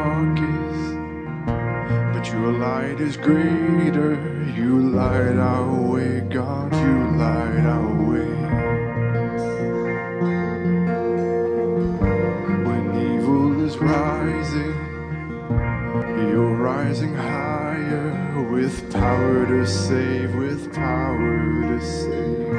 darkest, but your light is greater. You light our way, God, you light our way. When evil is rising, you're rising higher, with power to save, with power to save.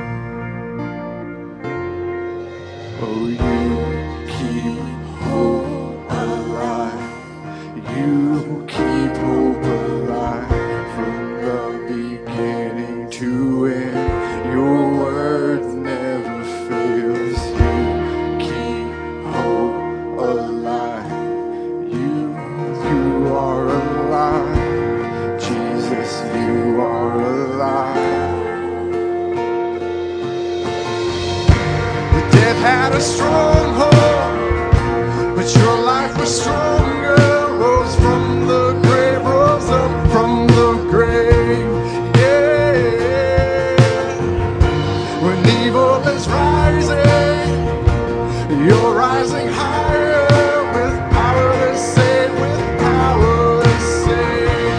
Oh, you keep hope alive. You keep hope alive from the beginning to end. Your word never fails. You keep hope alive. You are alive. Jesus, you are alive. The death had a stronghold, but your life was stronger. Rose from the grave, rose up from the grave. Yeah. When evil is rising, you're rising higher, with power to save, with power to save.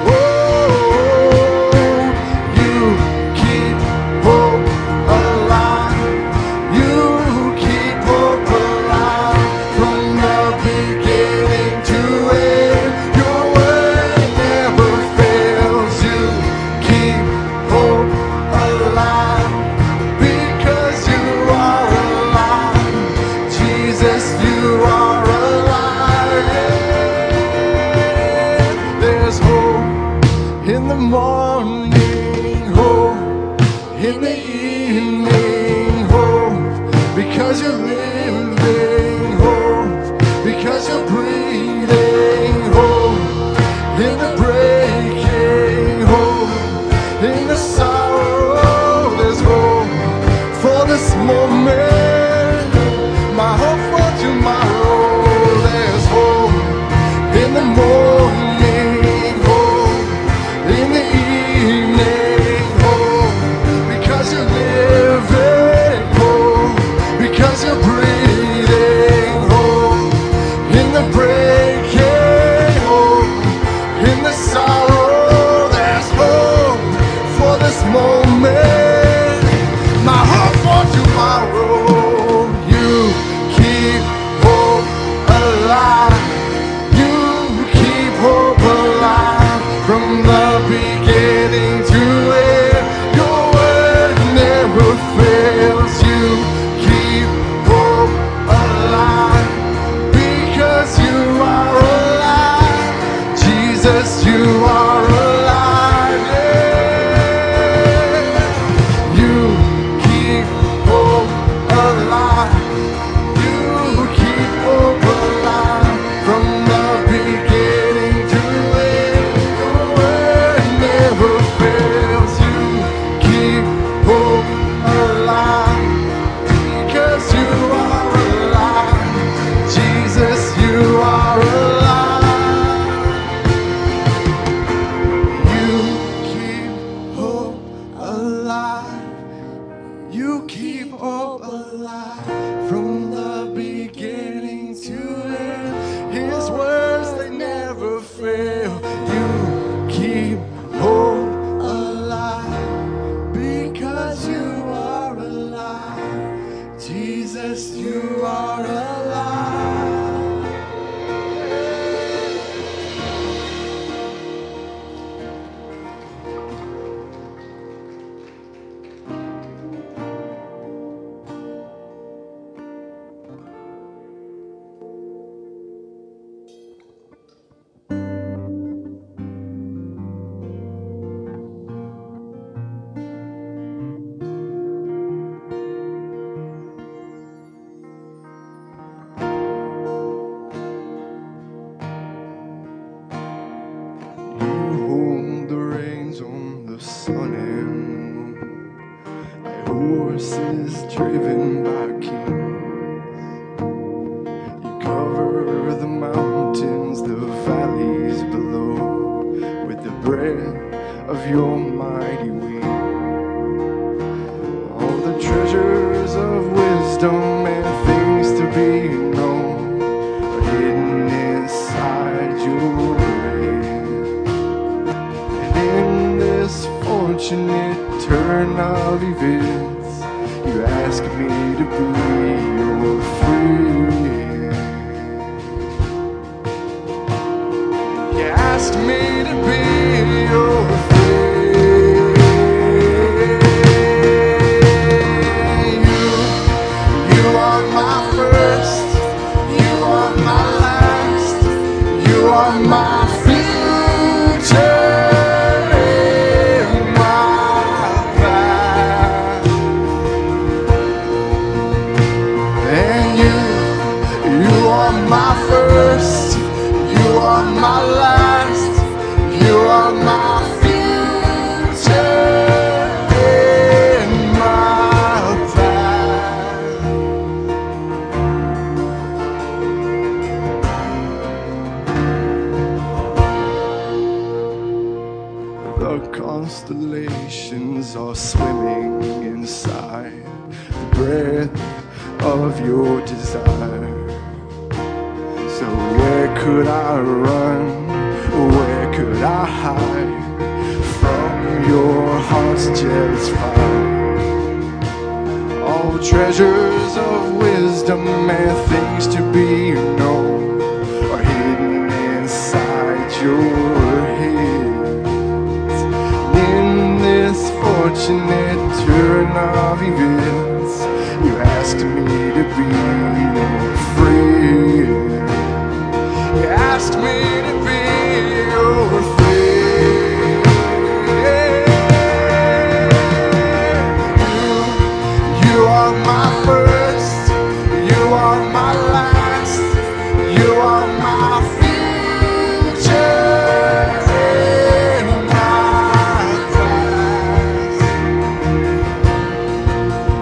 Oh, you keep hope alive. You keep hope alive from the beginning to end. Your word never fails. You keep hope alive because you are alive. Jesus, you are alive. Yeah. There's hope in the morning, hope in the evening, hope because you're living, hope because you're breathing, hope in the breaking, hope in the sorrow. There's hope for this moment, my hope for tomorrow. There's hope in the morning, hope in the evening, hope because you're living, hope because you're breathing, hope in the breaking, hope in the sorrow. There's hope for this moment, my hope for tomorrow. You keep hope alive. You keep hope alive from the beginning to end. Your word never fails. You keep hope alive because you are alive. Jesus, you are alive. Yeah. You keep hope alive. You keep hope alive from the beginning to end. Your word never fails. You keep hope alive because you are alive. Jesus, you are alive. You keep hope alive. You keep hope alive from the beginning to end. His words, they never fail. You keep hope alive because you are alive. Jesus, you are alive. You hold the reins on the sun and the moon, like horses driven by kings. You cover the mountains, the valleys below, with the breath of your mighty wing. All the treasures of wisdom and things to be known are hidden inside fortunate turn of events, you ask me to be your friend. You asked me to be your friend. You are my first, you are my last, you are my future and my past. And you are my first, you are my last, you are my future and my past. The constellations are swimming inside the breath of your desire. So where could I run? Where could I hide from your heart's jealous fire? All treasures of wisdom and things to be known are hidden inside your head. In this fortunate turn of events, you asked me to be your friend. You asked me to be your friend. You are my first, you are my last, you are my future and my past.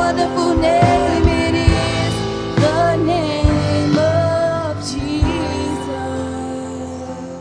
wonderful name it is, the name of Jesus.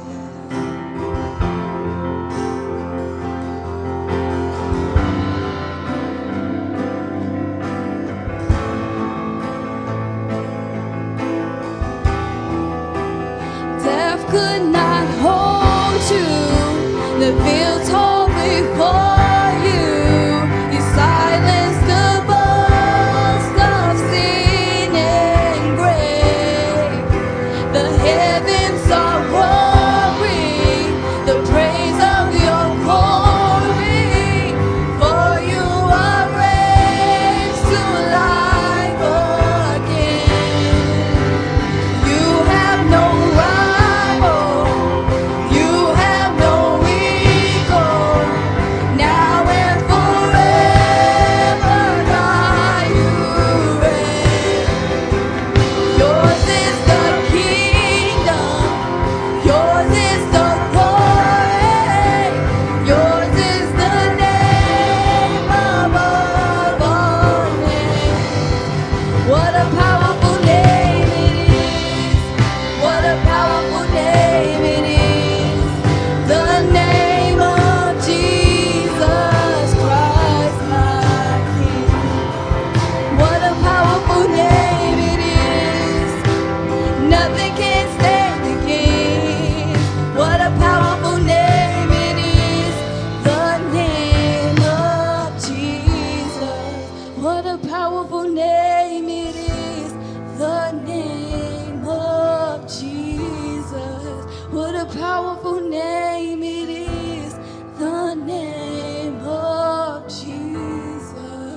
Death could not hold you, the veil tore before you. You silenced the boast of sin and grave. The heavens are roaring, the praise of your glory. For you are raised to life again. You have no rival, you have no equal. Now and forever, God, you reign. Yours is the kingdom, yours is the glory, yours is the name above all names. What a powerful name it is, what a powerful name it is, the name of Jesus Christ my King. What a powerful name it is, nothing can stand against. What a powerful name it is, the name of Jesus. What a powerful name it is, the name of Jesus. What a powerful name it is, the name of Jesus.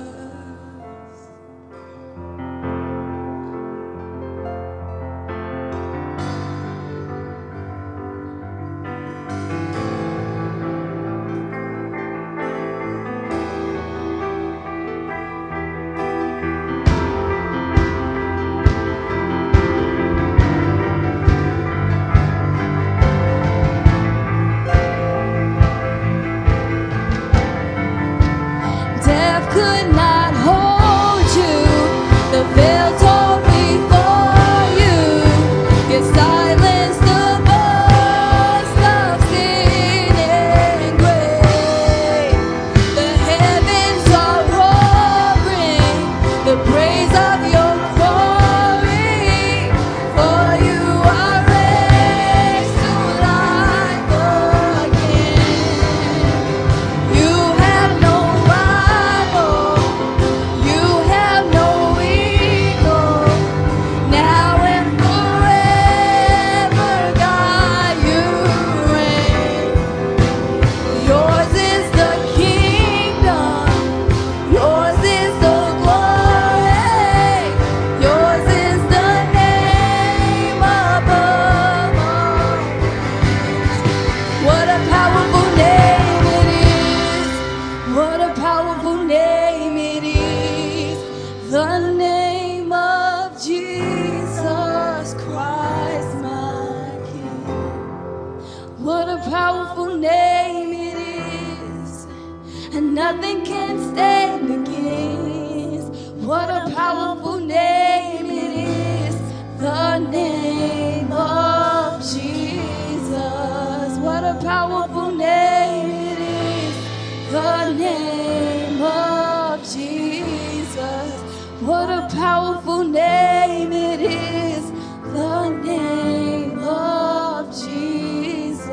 Death could not hold you, the veil tore before you. You silenced the voice of sin and grave. The heavens are roaring, the praise of your glory. For you are raised to life again. You have no rival, you have no equal. Now and forever, God, you reign. Yours is the kingdom, yours is the glory, yours is the name above all. What a powerful name it is, what a powerful name it is, the name of Jesus Christ my King. What a powerful name it is, and nothing can stand against. What a powerful name it is, the name of Jesus. What a powerful name it is, the name of Jesus. What a powerful name it is, the name of Jesus.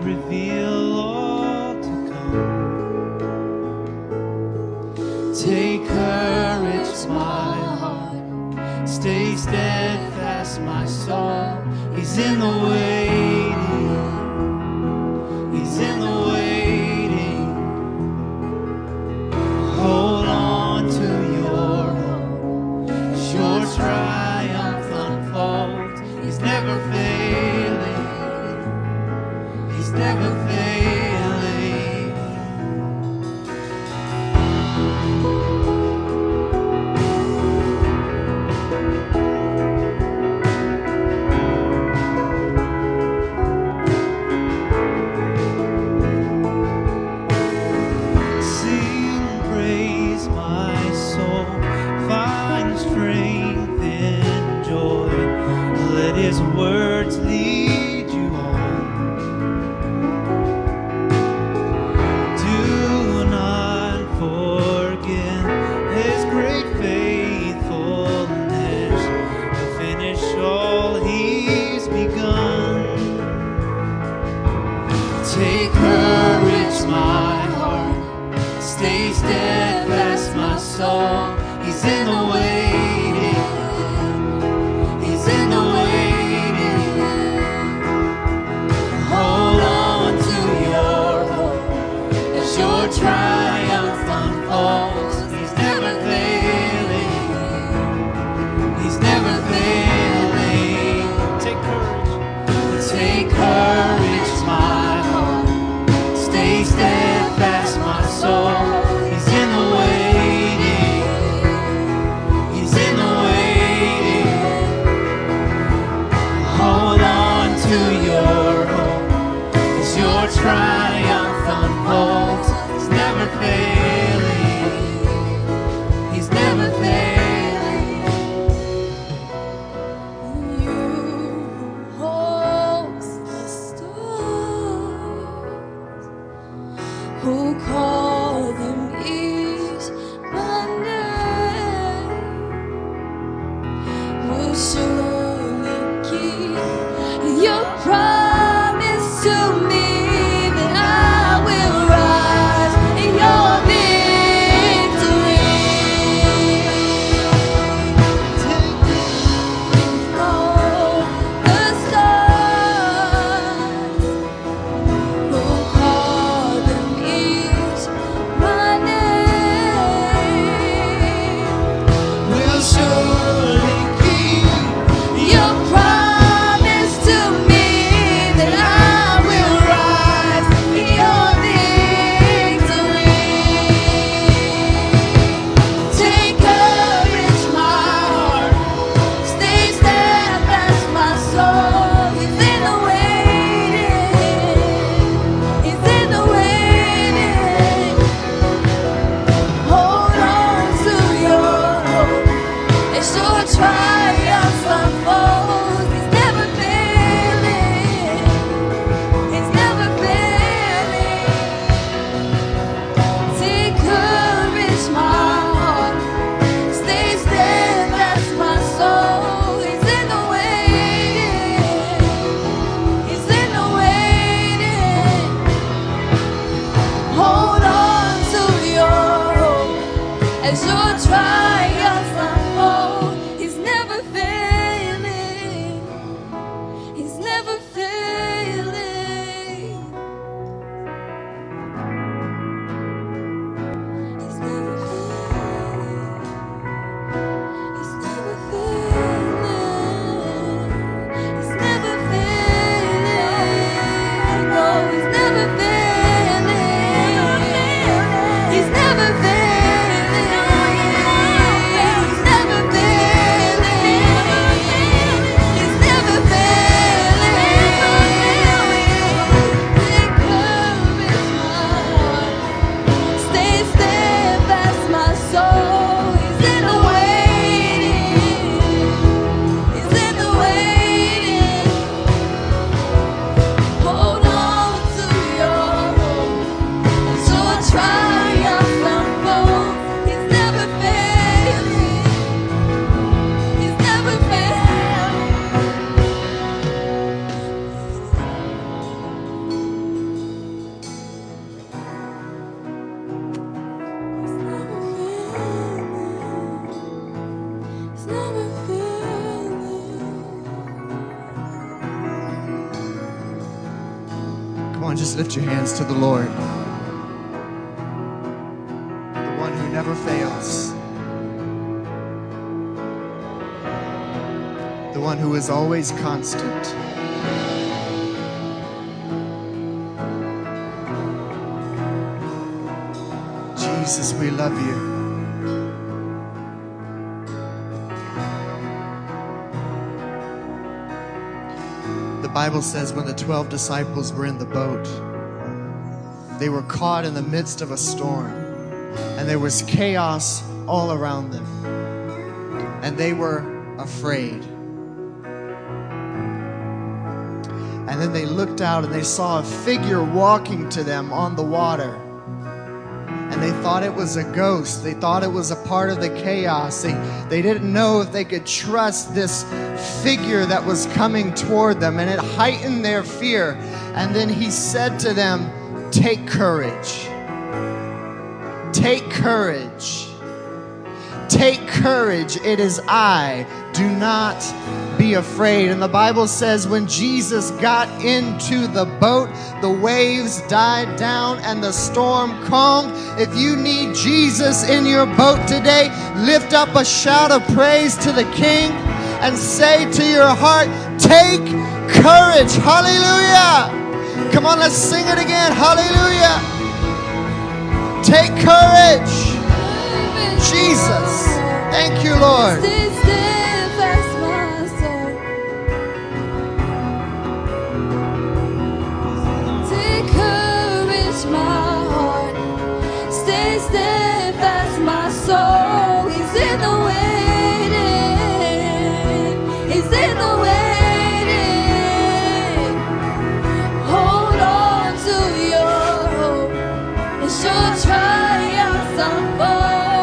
reveal all to come. Take courage, my heart. Stay steadfast, my soul. He's in the waiting. He's in the waiting. Hold on to your hope. As your triumph unfolds, He's never failing. He's never failing. Sing praise, my soul. Find strength and joy. Let His words lead you on. Do not forget His great faithfulness. He'll finish all He's begun. Take courage, my heart. Stay steadfast, my soul. He's in the waiting. He's in the waiting. Hold on to your hope as your triumph unfolds. He's never failing. He's never failing. Take courage. Take courage, my heart. Stay steadfast, my soul. He's in the waiting. He's in the waiting. Hold on to your hope as your triumph unfolds. He's never failing. He's never failing. You who holds the stars, who call them each by name, will surely keep your promise to me that I will rise in your victory. All the stars, who call them each by name, Will surely keep your promise to me on, just lift your hands to the Lord. The one who never fails. The one who is always constant. Jesus, we love you. The Bible says when the 12 disciples were in the boat, they were caught in the midst of a storm, and there was chaos all around them, and they were afraid. And then they looked out and they saw a figure walking to them on the water. And they thought it was a ghost. They thought it was a part of the chaos. They didn't know if they could trust this figure that was coming toward them. And it heightened their fear. And then he said to them, "Take courage. Take courage. Take courage. It is I. Do not be afraid." And the Bible says when Jesus got into the boat, the waves died down and the storm calmed. If you need Jesus in your boat today, lift up a shout of praise to the King and say to your heart, "Take courage." Hallelujah. Come on, let's sing it again. Hallelujah. Take courage. Jesus. Thank you, Lord. Stay steadfast, my soul. Take courage, my heart. Stay steadfast, my soul. He's in the waiting. He's in the waiting. Hold on to your hope. It's your triumphs unfold.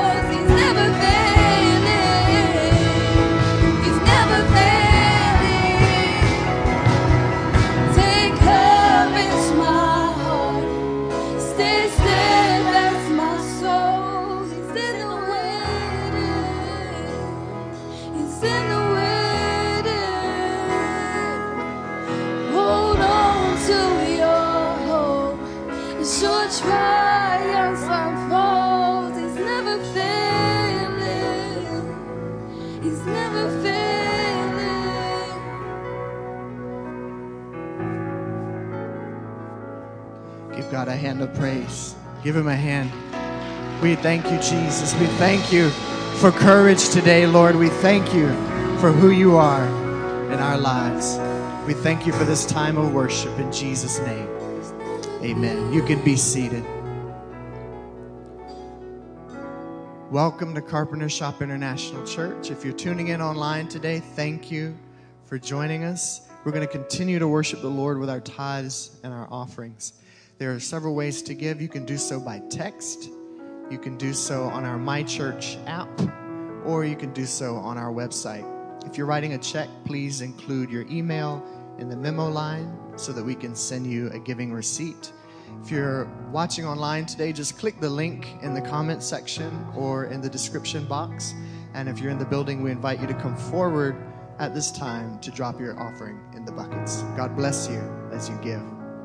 Triumphs unfold. He's never failing. He's never failing. Give God a hand of praise. Give him a hand. We thank you, Jesus. We thank you for courage today, Lord. We thank you for who you are in our lives. We thank you for this time of worship in Jesus' name. Amen. You can be seated. Welcome to Carpenter Shop International Church. If you're tuning in online today, thank you for joining us. We're going to continue to worship the Lord with our tithes and our offerings. There are several ways to give. You can do so by text. You can do so on our My Church app, or you can do so on our website. If you're writing a check, please include your email in the memo line so that we can send you a giving receipt. If you're watching online today, just click the link in the comment section or in the description box. And if you're in the building, we invite you to come forward at this time to drop your offering in the buckets. God bless you as you give.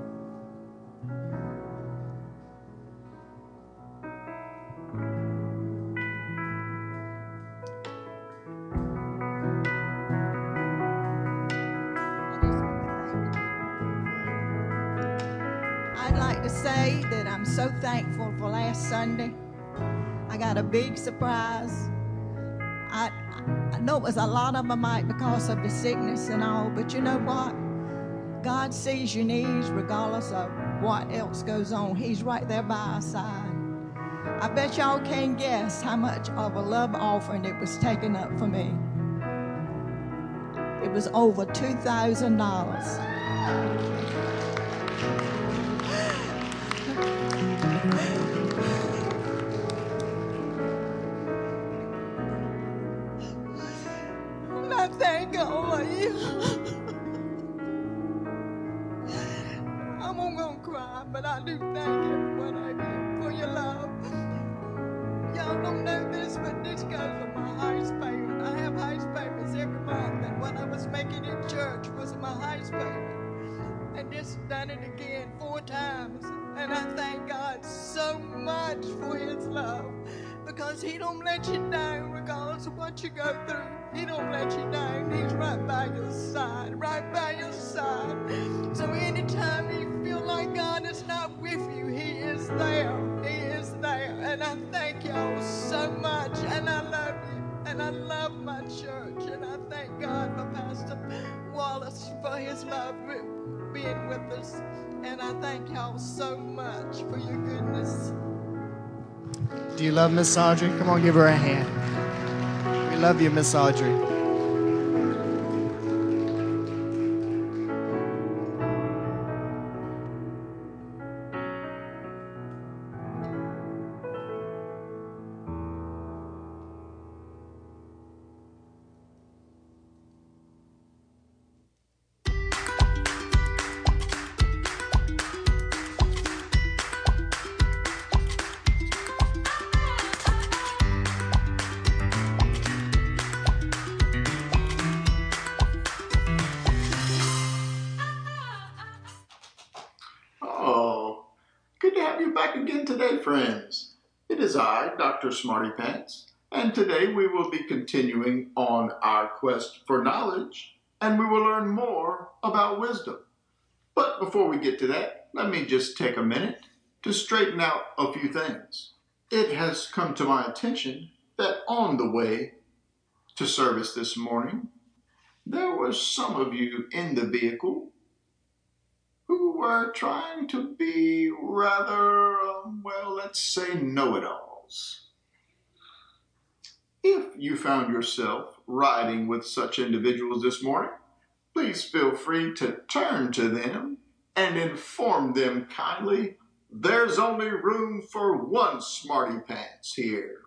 I'd like to say that I'm so thankful for last Sunday. I got a big surprise. I know it was a lot of them might because of the sickness and all, but you know what? God sees your needs regardless of what else goes on. He's right there by our side. I bet y'all can't guess how much of a love offering it was taken up for me. It was over $2,000. I thank all of you. I'm gonna cry, but I do thank everyone of you for your love. Y'all don't know this, but this goes on my house payment. I have house payments every month, and what I was making in church was my house payment. And this done it again 4 times. And I thank God so much for his love, because he don't let you down regardless of what you go through. He don't let you down. He's right by your side, right by your side. So anytime you feel like God is not with you, he is there. He is there. And I thank y'all so much. And I love you. And I love my church. And I thank God for Pastor Wallace for his love being with us. And I thank y'all so much for your goodness. Do you love Miss Audrey? Come on, give her a hand. We love you, Miss Audrey. Oh, good to have you back again today, friends. It is I, Dr. Smarty Pants, and today we will be continuing on our quest for knowledge, and we will learn more about wisdom. But before we get to that, let me just take a minute to straighten out a few things. It has come to my attention that on the way to service this morning, there were some of you in the vehicle who were trying to be rather, well, let's say know-it-alls. If you found yourself riding with such individuals this morning, please feel free to turn to them and inform them kindly there's only room for one Smarty Pants here.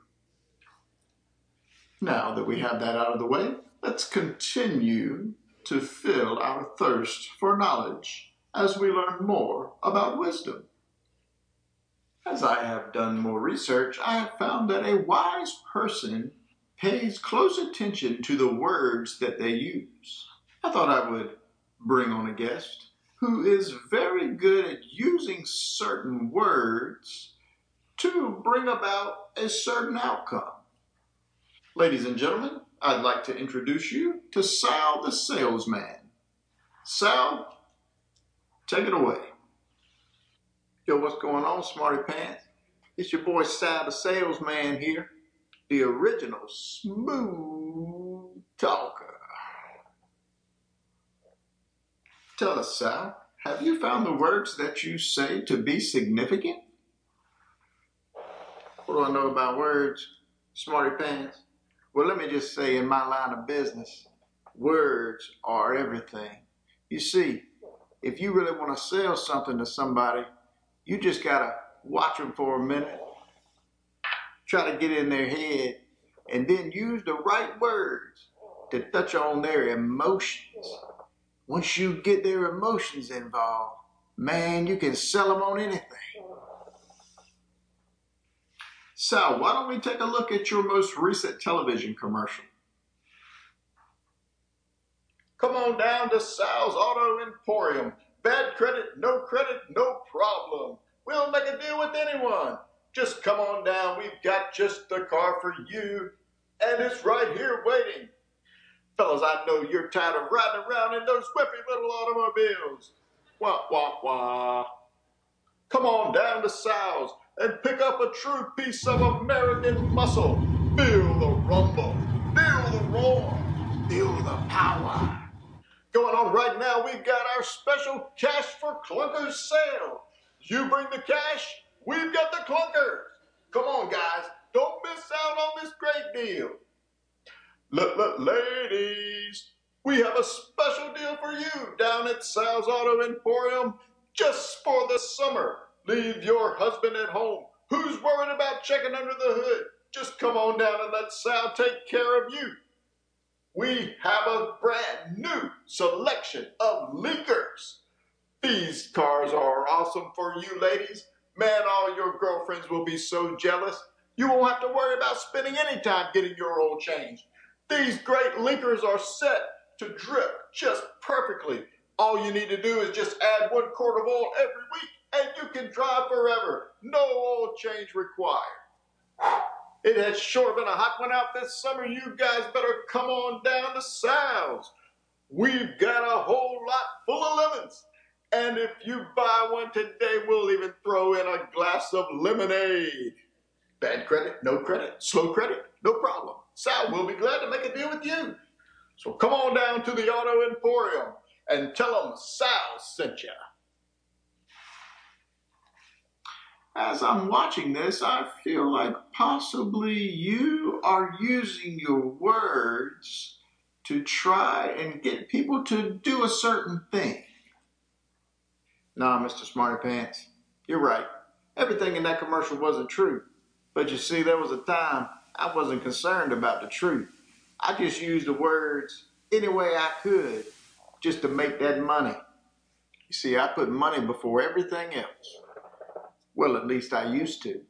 Now that we have that out of the way, let's continue to fill our thirst for knowledge as we learn more about wisdom. As I have done more research, I have found that a wise person pays close attention to the words that they use. I thought I would bring on a guest who is very good at using certain words to bring about a certain outcome. Ladies and gentlemen, I'd like to introduce you to Sal the salesman. Sal, take it away. Yo, what's going on, Smarty Pants? It's your boy Sal the salesman here, the original smooth talker. Tell us, Sal, have you found the words that you say to be significant? What do I know about words, Smarty Pants? Well, let me just say, in my line of business, words are everything. You see, if you really want to sell something to somebody, you just gotta watch them for a minute, try to get in their head, and then use the right words to touch on their emotions. Once you get their emotions involved, man, you can sell them on anything. Sal, why don't we take a look at your most recent television commercial? Come on down to Sal's Auto Emporium. Bad credit, no problem. We'll make a deal with anyone. Just come on down. We've got just the car for you, and it's right here waiting. Fellas, I know you're tired of riding around in those whippy little automobiles. Wah, wah, wah. Come on down to Sal's and pick up a true piece of American muscle. Feel the rumble, feel the roar, feel the power. Going on right now, we've got our special Cash for Clunkers sale. You bring the cash, we've got the clunkers. Come on, guys, don't miss out on this great deal. Look, ladies, we have a special deal for you down at Sal's Auto Emporium just for the summer. Leave your husband at home. Who's worried about checking under the hood? Just come on down and let Sal take care of you. We have a brand new selection of leakers. These cars are awesome for you ladies. Man, all your girlfriends will be so jealous. You won't have to worry about spending any time getting your oil changed. These great leakers are set to drip just perfectly. All you need to do is just add 1 quart of oil every week, and you can drive forever. No oil change required. It has sure been a hot one out this summer. You guys better come on down to Sal's. We've got a whole lot full of lemons. And if you buy one today, we'll even throw in a glass of lemonade. Bad credit, no credit, slow credit, no problem. Sal will be glad to make a deal with you. So come on down to the Auto Emporium and tell them Sal sent you. As I'm watching this, I feel like possibly you are using your words to try and get people to do a certain thing. Nah, Mr. Smarty Pants, you're right. Everything in that commercial wasn't true. But you see, there was a time I wasn't concerned about the truth. I just used the words any way I could just to make that money. You see, I put money before everything else. Well, at least I used to.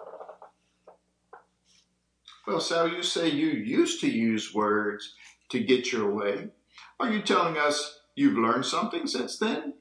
Well, Sal, you say you used to use words to get your way. Are you telling us you've learned something since then?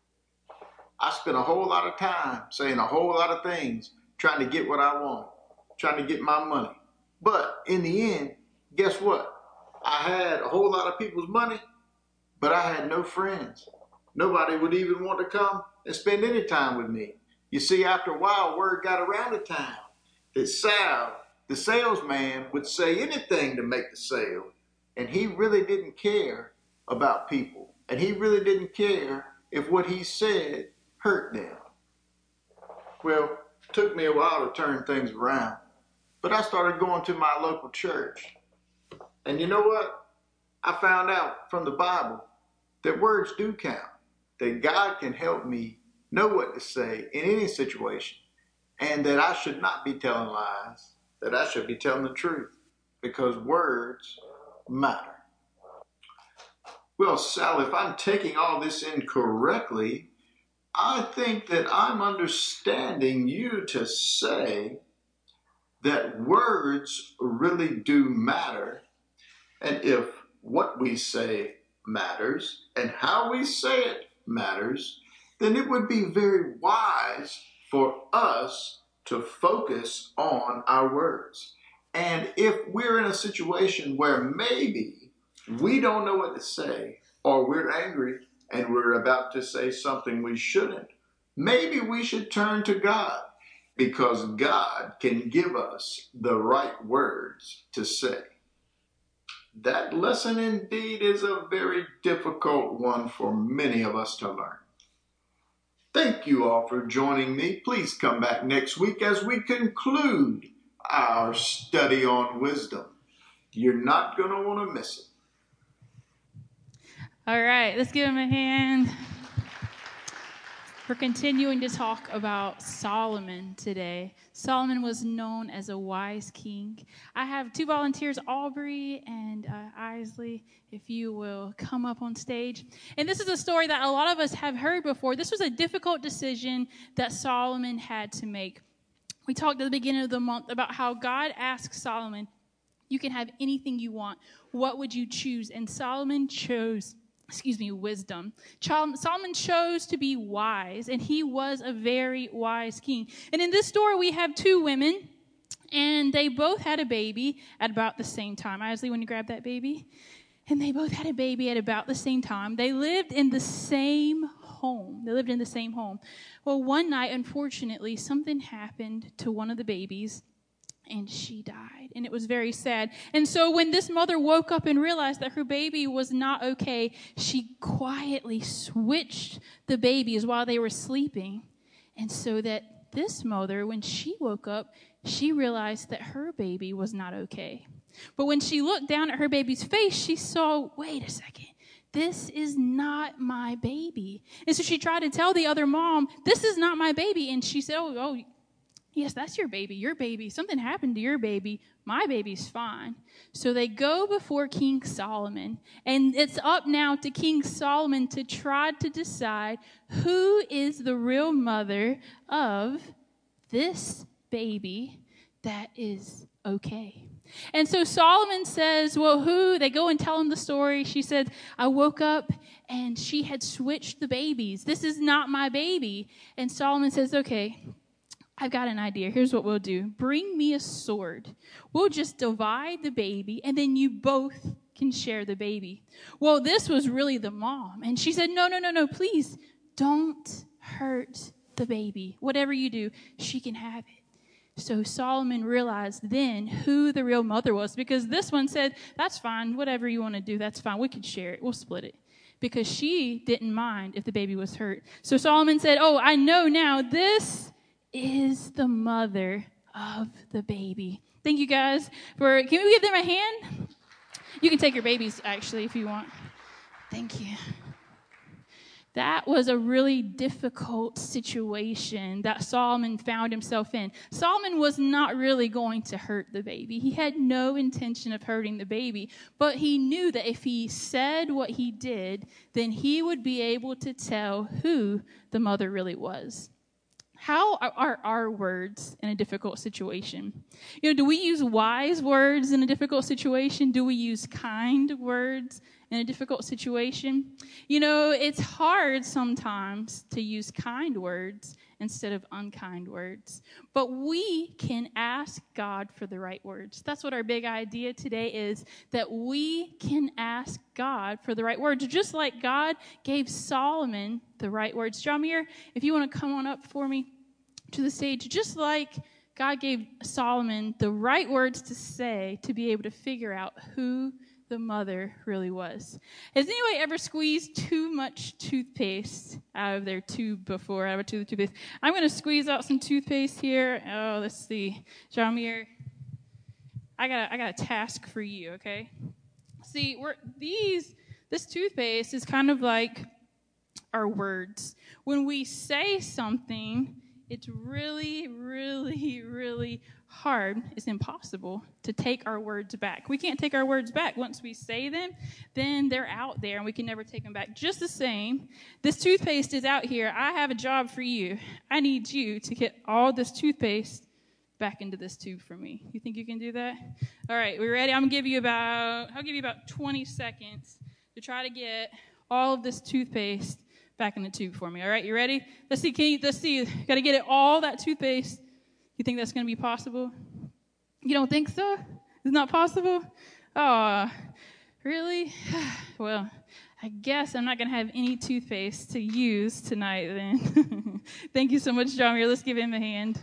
I spent a whole lot of time saying a whole lot of things trying to get what I want, trying to get my money. But in the end, guess what? I had a whole lot of people's money, but I had no friends. Nobody would even want to come and spend any time with me. You see, after a while, word got around the town that Sal, the salesman, would say anything to make the sale. And he really didn't care about people. And he really didn't care if what he said hurt them. Well, it took me a while to turn things around. But I started going to my local church. And you know what? I found out from the Bible that words do count. That God can help me know what to say in any situation, and that I should not be telling lies, that I should be telling the truth, because words matter. Well, Sal, if I'm taking all this in correctly, I think that I'm understanding you to say that words really do matter, and if what we say matters and how we say it matters, then it would be very wise for us to focus on our words. And if we're in a situation where maybe we don't know what to say, or we're angry and we're about to say something we shouldn't, maybe we should turn to God, because God can give us the right words to say. That lesson indeed is a very difficult one for many of us to learn. Thank you all for joining me. Please come back next week as we conclude our study on wisdom. You're not going to want to miss it. All right, let's give him a hand. We're continuing to talk about Solomon today. Solomon was known as a wise king. I have 2 volunteers, Aubrey and Isley, if you will come up on stage. And this is a story that a lot of us have heard before. This was a difficult decision that Solomon had to make. We talked at the beginning of the month about how God asked Solomon, you can have anything you want. What would you choose? And Solomon chose wisdom. Solomon chose to be wise, and he was a very wise king. And in this story, we have 2 women, and they both had a baby at about the same time. Isley, when you grab that baby? And they both had a baby at about the same time. They lived in the same home. Well, one night, unfortunately, something happened to one of the babies, and she died, and it was very sad. And so when this mother woke up and realized that her baby was not okay, she quietly switched the babies while they were sleeping. And so that this mother, when she woke up, she realized that her baby was not okay. But when she looked down at her baby's face, she saw, wait a second, this is not my baby. And so she tried to tell the other mom, this is not my baby. And she said, oh, yes, that's your baby. Something happened to your baby. My baby's fine. So they go before King Solomon, and it's up now to King Solomon to try to decide who is the real mother of this baby that is okay. And so Solomon says, well, who? They go and tell him the story. She said, I woke up and she had switched the babies. This is not my baby. And Solomon says, okay, I've got an idea. Here's what we'll do. Bring me a sword. We'll just divide the baby, and then you both can share the baby. Well, this was really the mom. And she said, no, please don't hurt the baby. Whatever you do, she can have it. So Solomon realized then who the real mother was, because this one said, that's fine. Whatever you want to do, that's fine. We can share it. We'll split it. Because she didn't mind if the baby was hurt. So Solomon said, oh, I know now. This is the mother of the baby. Thank you guys can we give them a hand? You can take your babies, actually, if you want. Thank you. That was a really difficult situation that Solomon found himself in. Solomon was not really going to hurt the baby. He had no intention of hurting the baby, but he knew that if he said what he did, then he would be able to tell who the mother really was. How are our words in a difficult situation? Do we use wise words in a difficult situation? Do we use kind words in a difficult situation? It's hard sometimes to use kind words instead of unkind words. But we can ask God for the right words. That's what our big idea today is, that we can ask God for the right words, just like God gave Solomon the right words. Jamir, if you want to come on up for me to the stage, just like God gave Solomon the right words to say to be able to figure out who the mother really was. Has anyone ever squeezed too much toothpaste out of their tube before? Out of a tube of toothpaste? I'm going to squeeze out some toothpaste here. Oh, let's see. Jamir, I got a task for you, okay? See, this toothpaste is kind of like our words. When we say something, it's really, really, really hard. It's impossible to take our words back. We can't take our words back. Once we say them, then they're out there and we can never take them back. Just the same, this toothpaste is out here. I have a job for you. I need you to get all this toothpaste back into this tube for me. You think you can do that? All right, we ready? I'll give you about 20 seconds to try to get all of this toothpaste back in the tube for me. All right, you ready? Let's see. Got to get it all that toothpaste. You think that's going to be possible? You don't think so? It's not possible? Oh, really? Well, I guess I'm not going to have any toothpaste to use tonight then. Thank you so much, Jamir. Let's give him a hand.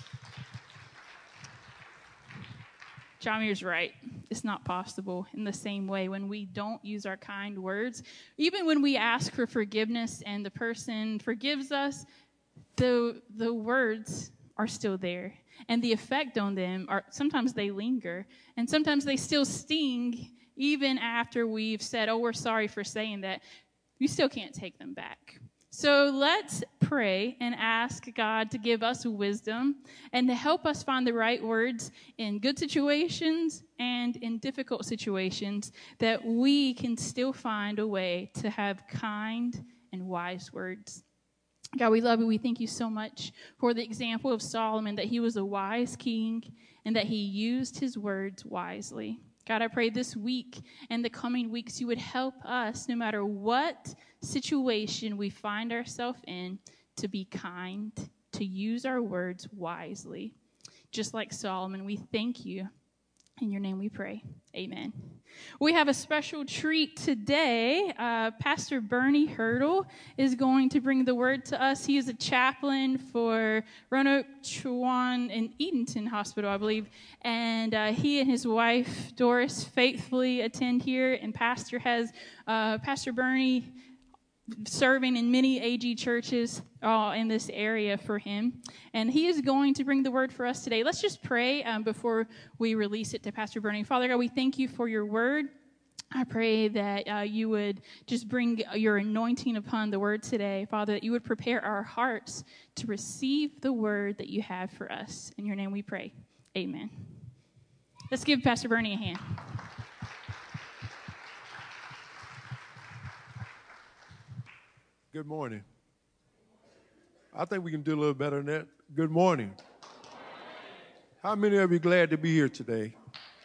Jamir's right. It's not possible. In the same way, when we don't use our kind words, even when we ask for forgiveness and the person forgives us, the words are still there. And the effect on them sometimes they linger. And sometimes they still sting even after we've said, oh, we're sorry for saying that. You still can't take them back. So let's pray and ask God to give us wisdom and to help us find the right words in good situations and in difficult situations, that we can still find a way to have kind and wise words. God, we love you. We thank you so much for the example of Solomon, that he was a wise king and that he used his words wisely. God, I pray this week and the coming weeks you would help us, no matter what situation we find ourselves in, to be kind, to use our words wisely. Just like Solomon, we thank you. In your name we pray. Amen. We have a special treat today. Pastor Bernie Hurdle is going to bring the word to us. He is a chaplain for Roanoke, Chowan, and Edenton Hospital, I believe. And he and his wife, Doris, faithfully attend here. And Pastor Bernie serving in many AG churches in this area for him. And he is going to bring the word for us today. Let's just pray before we release it to Pastor Bernie. Father God, we thank you for your word. I pray that you would just bring your anointing upon the word today. Father, that you would prepare our hearts to receive the word that you have for us. In your name we pray. Amen. Let's give Pastor Bernie a hand. Good morning. I think we can do a little better than that. Good morning. How many of you glad to be here today?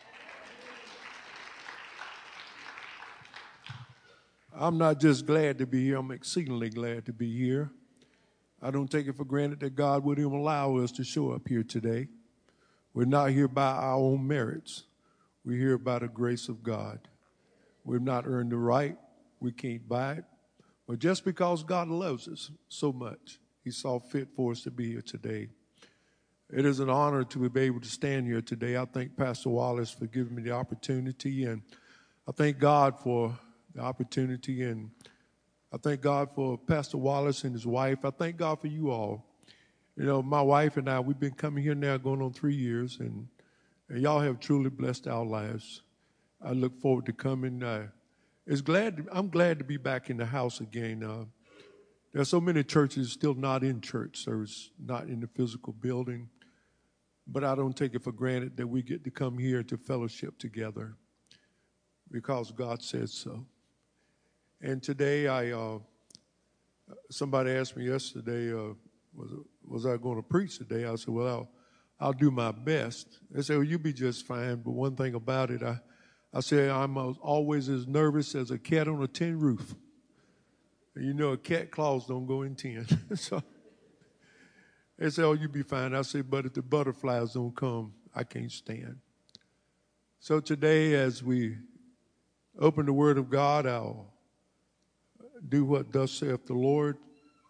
I'm not just glad to be here, I'm exceedingly glad to be here. I don't take it for granted that God would even allow us to show up here today. We're not here by our own merits. We're here by the grace of God. We've not earned the right. We can't buy it. But just because God loves us so much, he saw fit for us to be here today. It is an honor to be able to stand here today. I thank Pastor Wallace for giving me the opportunity, and I thank God for the opportunity, and I thank God for Pastor Wallace and his wife. I thank God for you all. You know, my wife and I, we've been coming here now going on 3 years, and y'all have truly blessed our lives. I look forward to coming. I'm glad to be back in the house again. There are so many churches still not in church service, not in the physical building. But I don't take it for granted that we get to come here to fellowship together because God said so. And today, somebody asked me yesterday, was I going to preach today? I said, well, I'll do my best. They said, well, you'll be just fine. But one thing about it, I said, I'm always as nervous as a cat on a tin roof. And you know, a cat claws don't go in tin. So they said, oh, you'll be fine. I said, but if the butterflies don't come, I can't stand. So today, as we open the Word of God, I'll do what thus saith the Lord.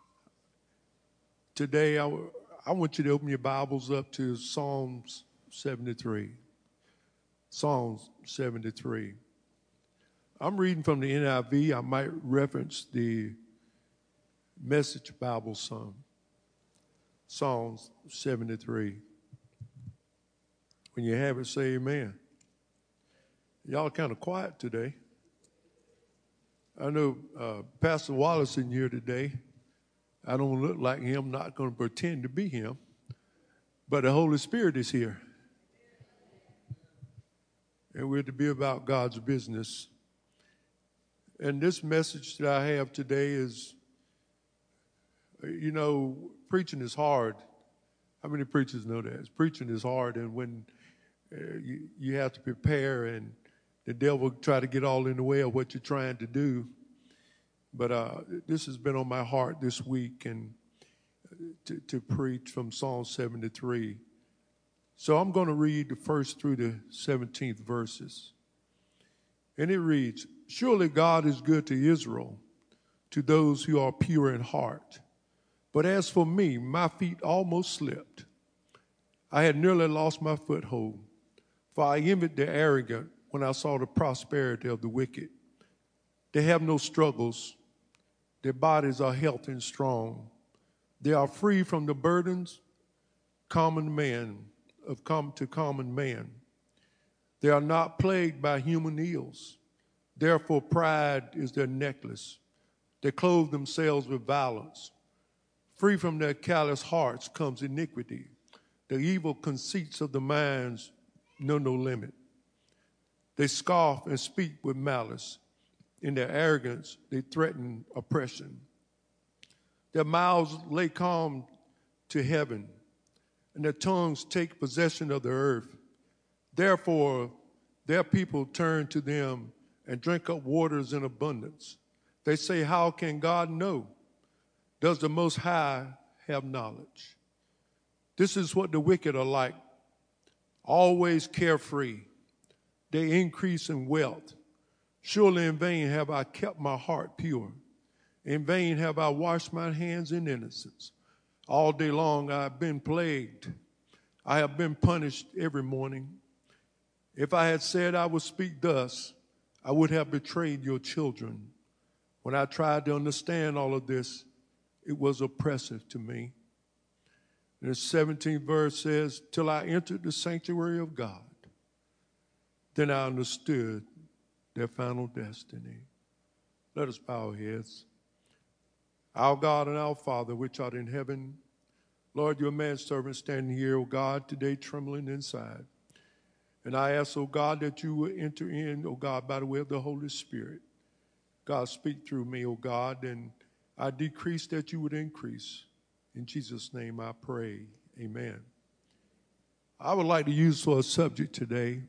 Today, I want you to open your Bibles up to Psalms 73. Psalms 73. I'm reading from the NIV. I might reference the Message Bible some. Psalms 73. When you have it, say amen. Y'all kind of quiet today. I know Pastor Wallace in here today. I don't look like him, not going to pretend to be him. But the Holy Spirit is here. And we're to be about God's business. And this message that I have today is, you know, preaching is hard. How many preachers know that? Preaching is hard, and when you have to prepare, and the devil try to get all in the way of what you're trying to do. But this has been on my heart this week, and to preach from Psalm 73. So I'm going to read the first through the 17th verses. And it reads, surely God is good to Israel, to those who are pure in heart. But as for me, my feet almost slipped. I had nearly lost my foothold, for I envied the arrogant when I saw the prosperity of the wicked. They have no struggles. Their bodies are healthy and strong. They are free from the burdens to common man. They are not plagued by human ills. Therefore, pride is their necklace. They clothe themselves with violence. Free from their callous hearts comes iniquity. The evil conceits of the minds know no limit. They scoff and speak with malice. In their arrogance, they threaten oppression. Their mouths lay calm to heaven, and their tongues take possession of the earth. Therefore, their people turn to them and drink up waters in abundance. They say, how can God know? Does the Most High have knowledge? This is what the wicked are like, always carefree. They increase in wealth. Surely in vain have I kept my heart pure. In vain have I washed my hands in innocence. All day long I have been plagued. I have been punished every morning. If I had said I would speak thus, I would have betrayed your children. When I tried to understand all of this, it was oppressive to me. And the 17th verse says, till I entered the sanctuary of God, then I understood their final destiny. Let us bow our heads. Our God and our Father, which art in heaven, Lord, your manservant standing here, O God, today trembling inside. And I ask, O God, that you will enter in, O God, by the way of the Holy Spirit. God, speak through me, O God, and I decrease that you would increase. In Jesus' name I pray. Amen. I would like to use for a subject today,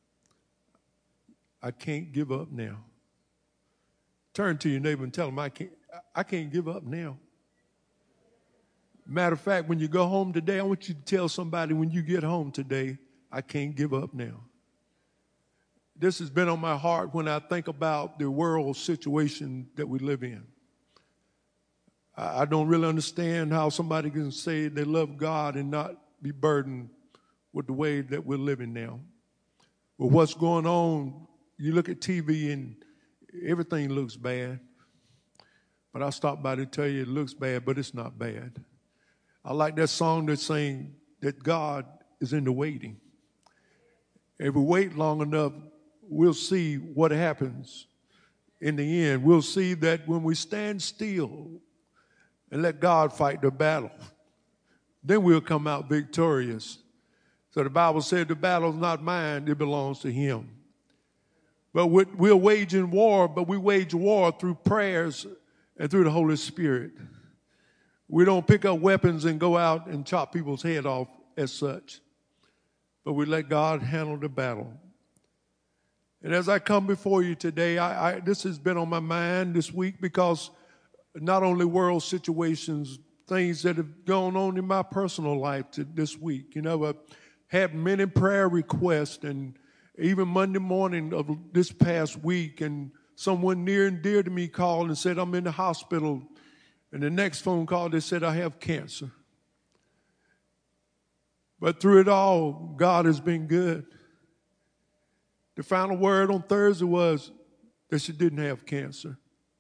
I can't give up now. Turn to your neighbor and tell them, I can't give up now. Matter of fact, when you go home today, I want you to tell somebody when you get home today, I can't give up now. This has been on my heart when I think about the world situation that we live in. I don't really understand how somebody can say they love God and not be burdened with the way that we're living now. With what's going on, you look at TV and everything looks bad. But I stopped by to tell you it looks bad, but it's not bad. I like that song that's saying that God is in the waiting. If we wait long enough, we'll see what happens in the end. We'll see that when we stand still and let God fight the battle, then we'll come out victorious. So the Bible said the battle's not mine, it belongs to him. But we're waging war, but we wage war through prayers and through the Holy Spirit. We don't pick up weapons and go out and chop people's head off as such, but we let God handle the battle. And as I come before you today, this has been on my mind this week because not only world situations, things that have gone on in my personal life this week. You know, I've had many prayer requests, and even Monday morning of this past week, and someone near and dear to me called and said, I'm in the hospital. And the next phone call, they said, I have cancer. But through it all, God has been good. The final word on Thursday was that she didn't have cancer.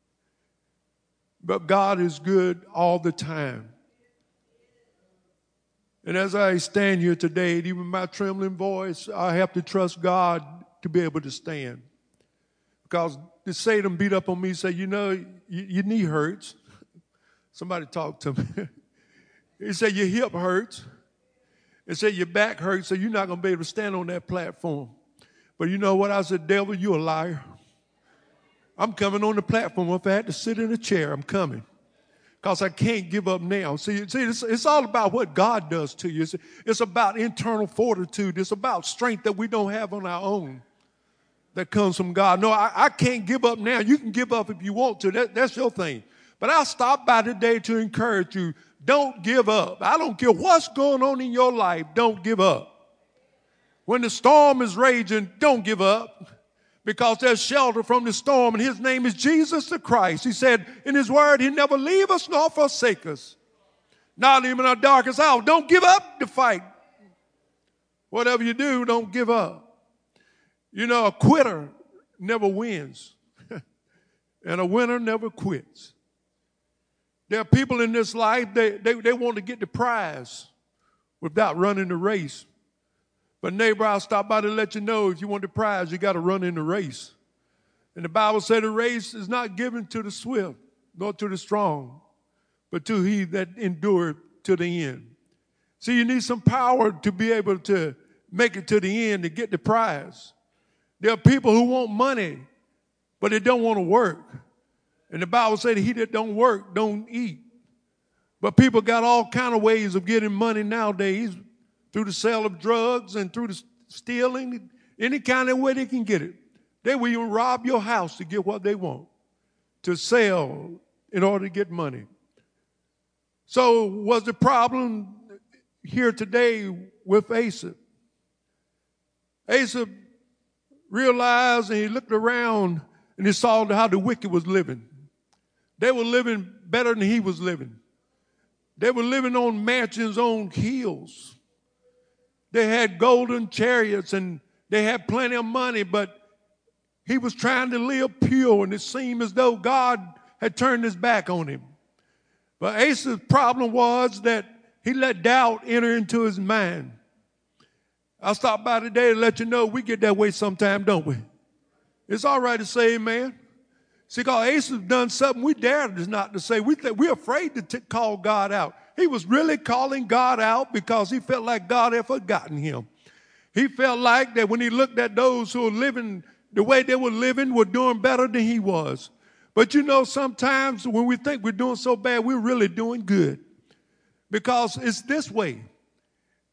But God is good all the time. And as I stand here today, even my trembling voice, I have to trust God to be able to stand. Because the Satan beat up on me and say, you know, your knee hurts. Somebody talked to me. He said, your hip hurts. He said, your back hurts, so you're not going to be able to stand on that platform. But you know what? I said, devil, you're a liar. I'm coming on the platform. If I had to sit in a chair, I'm coming. Because I can't give up now. See, it's all about what God does to you. It's about internal fortitude. It's about strength that we don't have on our own that comes from God. No, I can't give up now. You can give up if you want to. That's your thing. But I'll stop by today to encourage you. Don't give up. I don't care what's going on in your life. Don't give up. When the storm is raging, don't give up. Because there's shelter from the storm, and his name is Jesus the Christ. He said in his word, he never leave us nor forsake us. Not even in our darkest hour. Don't give up the fight. Whatever you do, don't give up. You know, a quitter never wins. And a winner never quits. There are people in this life, they want to get the prize without running the race. But neighbor, I'll stop by to let you know, if you want the prize, you got to run in the race. And the Bible said the race is not given to the swift, nor to the strong, but to he that endured to the end. See, you need some power to be able to make it to the end, to get the prize. There are people who want money, but they don't want to work. And the Bible said he that don't work don't eat. But people got all kind of ways of getting money nowadays, through the sale of drugs and through the stealing, any kind of way they can get it. They will even rob your house to get what they want, to sell in order to get money. So was the problem here today with Asa? Asa realized, and he looked around and he saw how the wicked was living. They were living better than he was living. They were living on mansions on hills. They had golden chariots and they had plenty of money, but he was trying to live pure, and it seemed as though God had turned his back on him. But Asa's problem was that he let doubt enter into his mind. I'll stop by today to let you know we get that way sometime, don't we? It's all right to say amen. See, because Asa's done something we dare not to say. We're afraid to call God out. He was really calling God out because he felt like God had forgotten him. He felt like that when he looked at those who were living the way they were living, were doing better than he was. But you know, sometimes when we think we're doing so bad, we're really doing good. Because it's this way.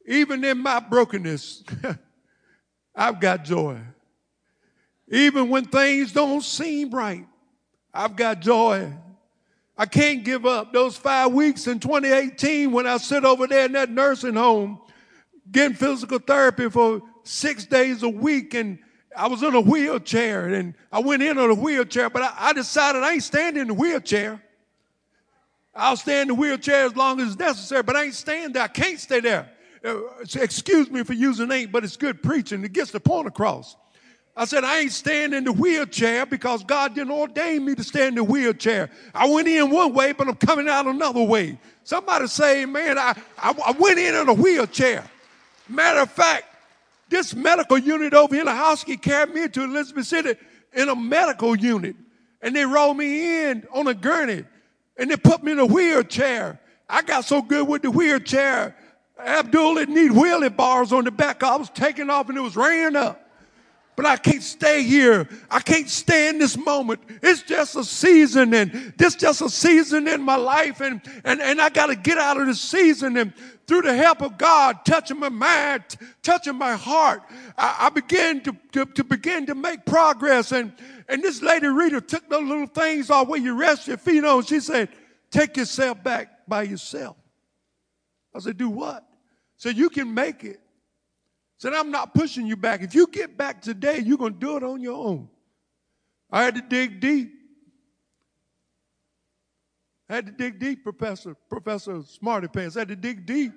Even in my brokenness, I've got joy. Even when things don't seem right, I've got joy. I can't give up. Those 5 weeks in 2018 when I sit over there in that nursing home getting physical therapy for 6 days a week, and I was in a wheelchair, and I went in on a wheelchair, but I decided I ain't standing in the wheelchair. I'll stay in the wheelchair as long as it's necessary, but I ain't staying there. I can't stay there. Excuse me for using ain't, but it's good preaching. It gets the point across. I said, I ain't staying in the wheelchair because God didn't ordain me to stay in the wheelchair. I went in one way, but I'm coming out another way. Somebody say, man, I went in a wheelchair. Matter of fact, this medical unit over here in the house carried me to Elizabeth City in a medical unit. And they rolled me in on a gurney. And they put me in a wheelchair. I got so good with the wheelchair, Abdul didn't need wheelie bars on the back. I was taking off and it was raining up. But I can't stay here. I can't stay in this moment. It's just a season, and this just a season in my life, and I got to get out of this season. And through the help of God, touching my mind, touching my heart, I began to make progress. And this lady Rita took those little things off where you rest your feet on. She said, take yourself back by yourself. I said, do what? So you can make it. Said, I'm not pushing you back. If you get back today, you're going to do it on your own. I had to dig deep. Professor Smarty Pants. I had to dig deep.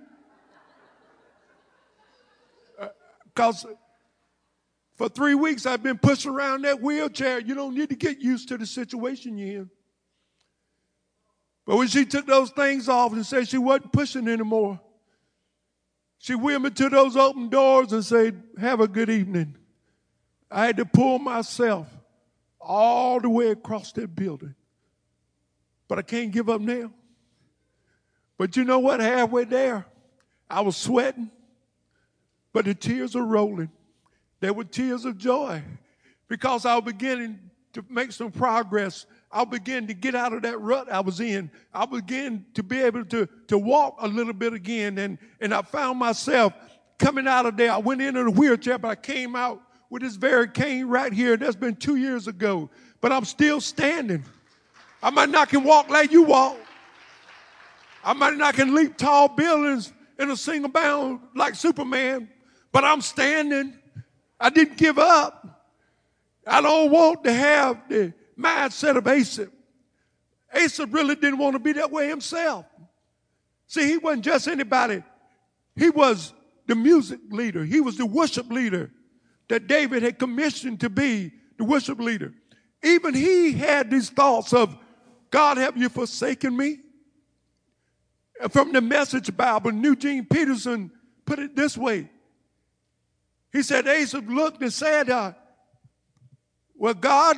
Because for 3 weeks, I've been pushing around that wheelchair. You don't need to get used to the situation you're in. But when she took those things off and said she wasn't pushing anymore, she wheeled me to those open doors and said, have a good evening. I had to pull myself all the way across that building. But I can't give up now. But you know what? Halfway there, I was sweating, but the tears are rolling. They were tears of joy because I was beginning to make some progress. I began to get out of that rut I was in. I began to be able to walk a little bit again. And I found myself coming out of there. I went into the wheelchair, but I came out with this very cane right here. That's been 2 years ago. But I'm still standing. I might not can walk like you walk. I might not can leap tall buildings in a single bound like Superman. But I'm standing. I didn't give up. I don't want to have the mindset of Asa. Asa really didn't want to be that way himself. See, he wasn't just anybody. He was the music leader. He was the worship leader that David had commissioned to be the worship leader. Even he had these thoughts of, God, have you forsaken me? From the Message Bible, Eugene Peterson put it this way. He said, Asa looked and said, well, God,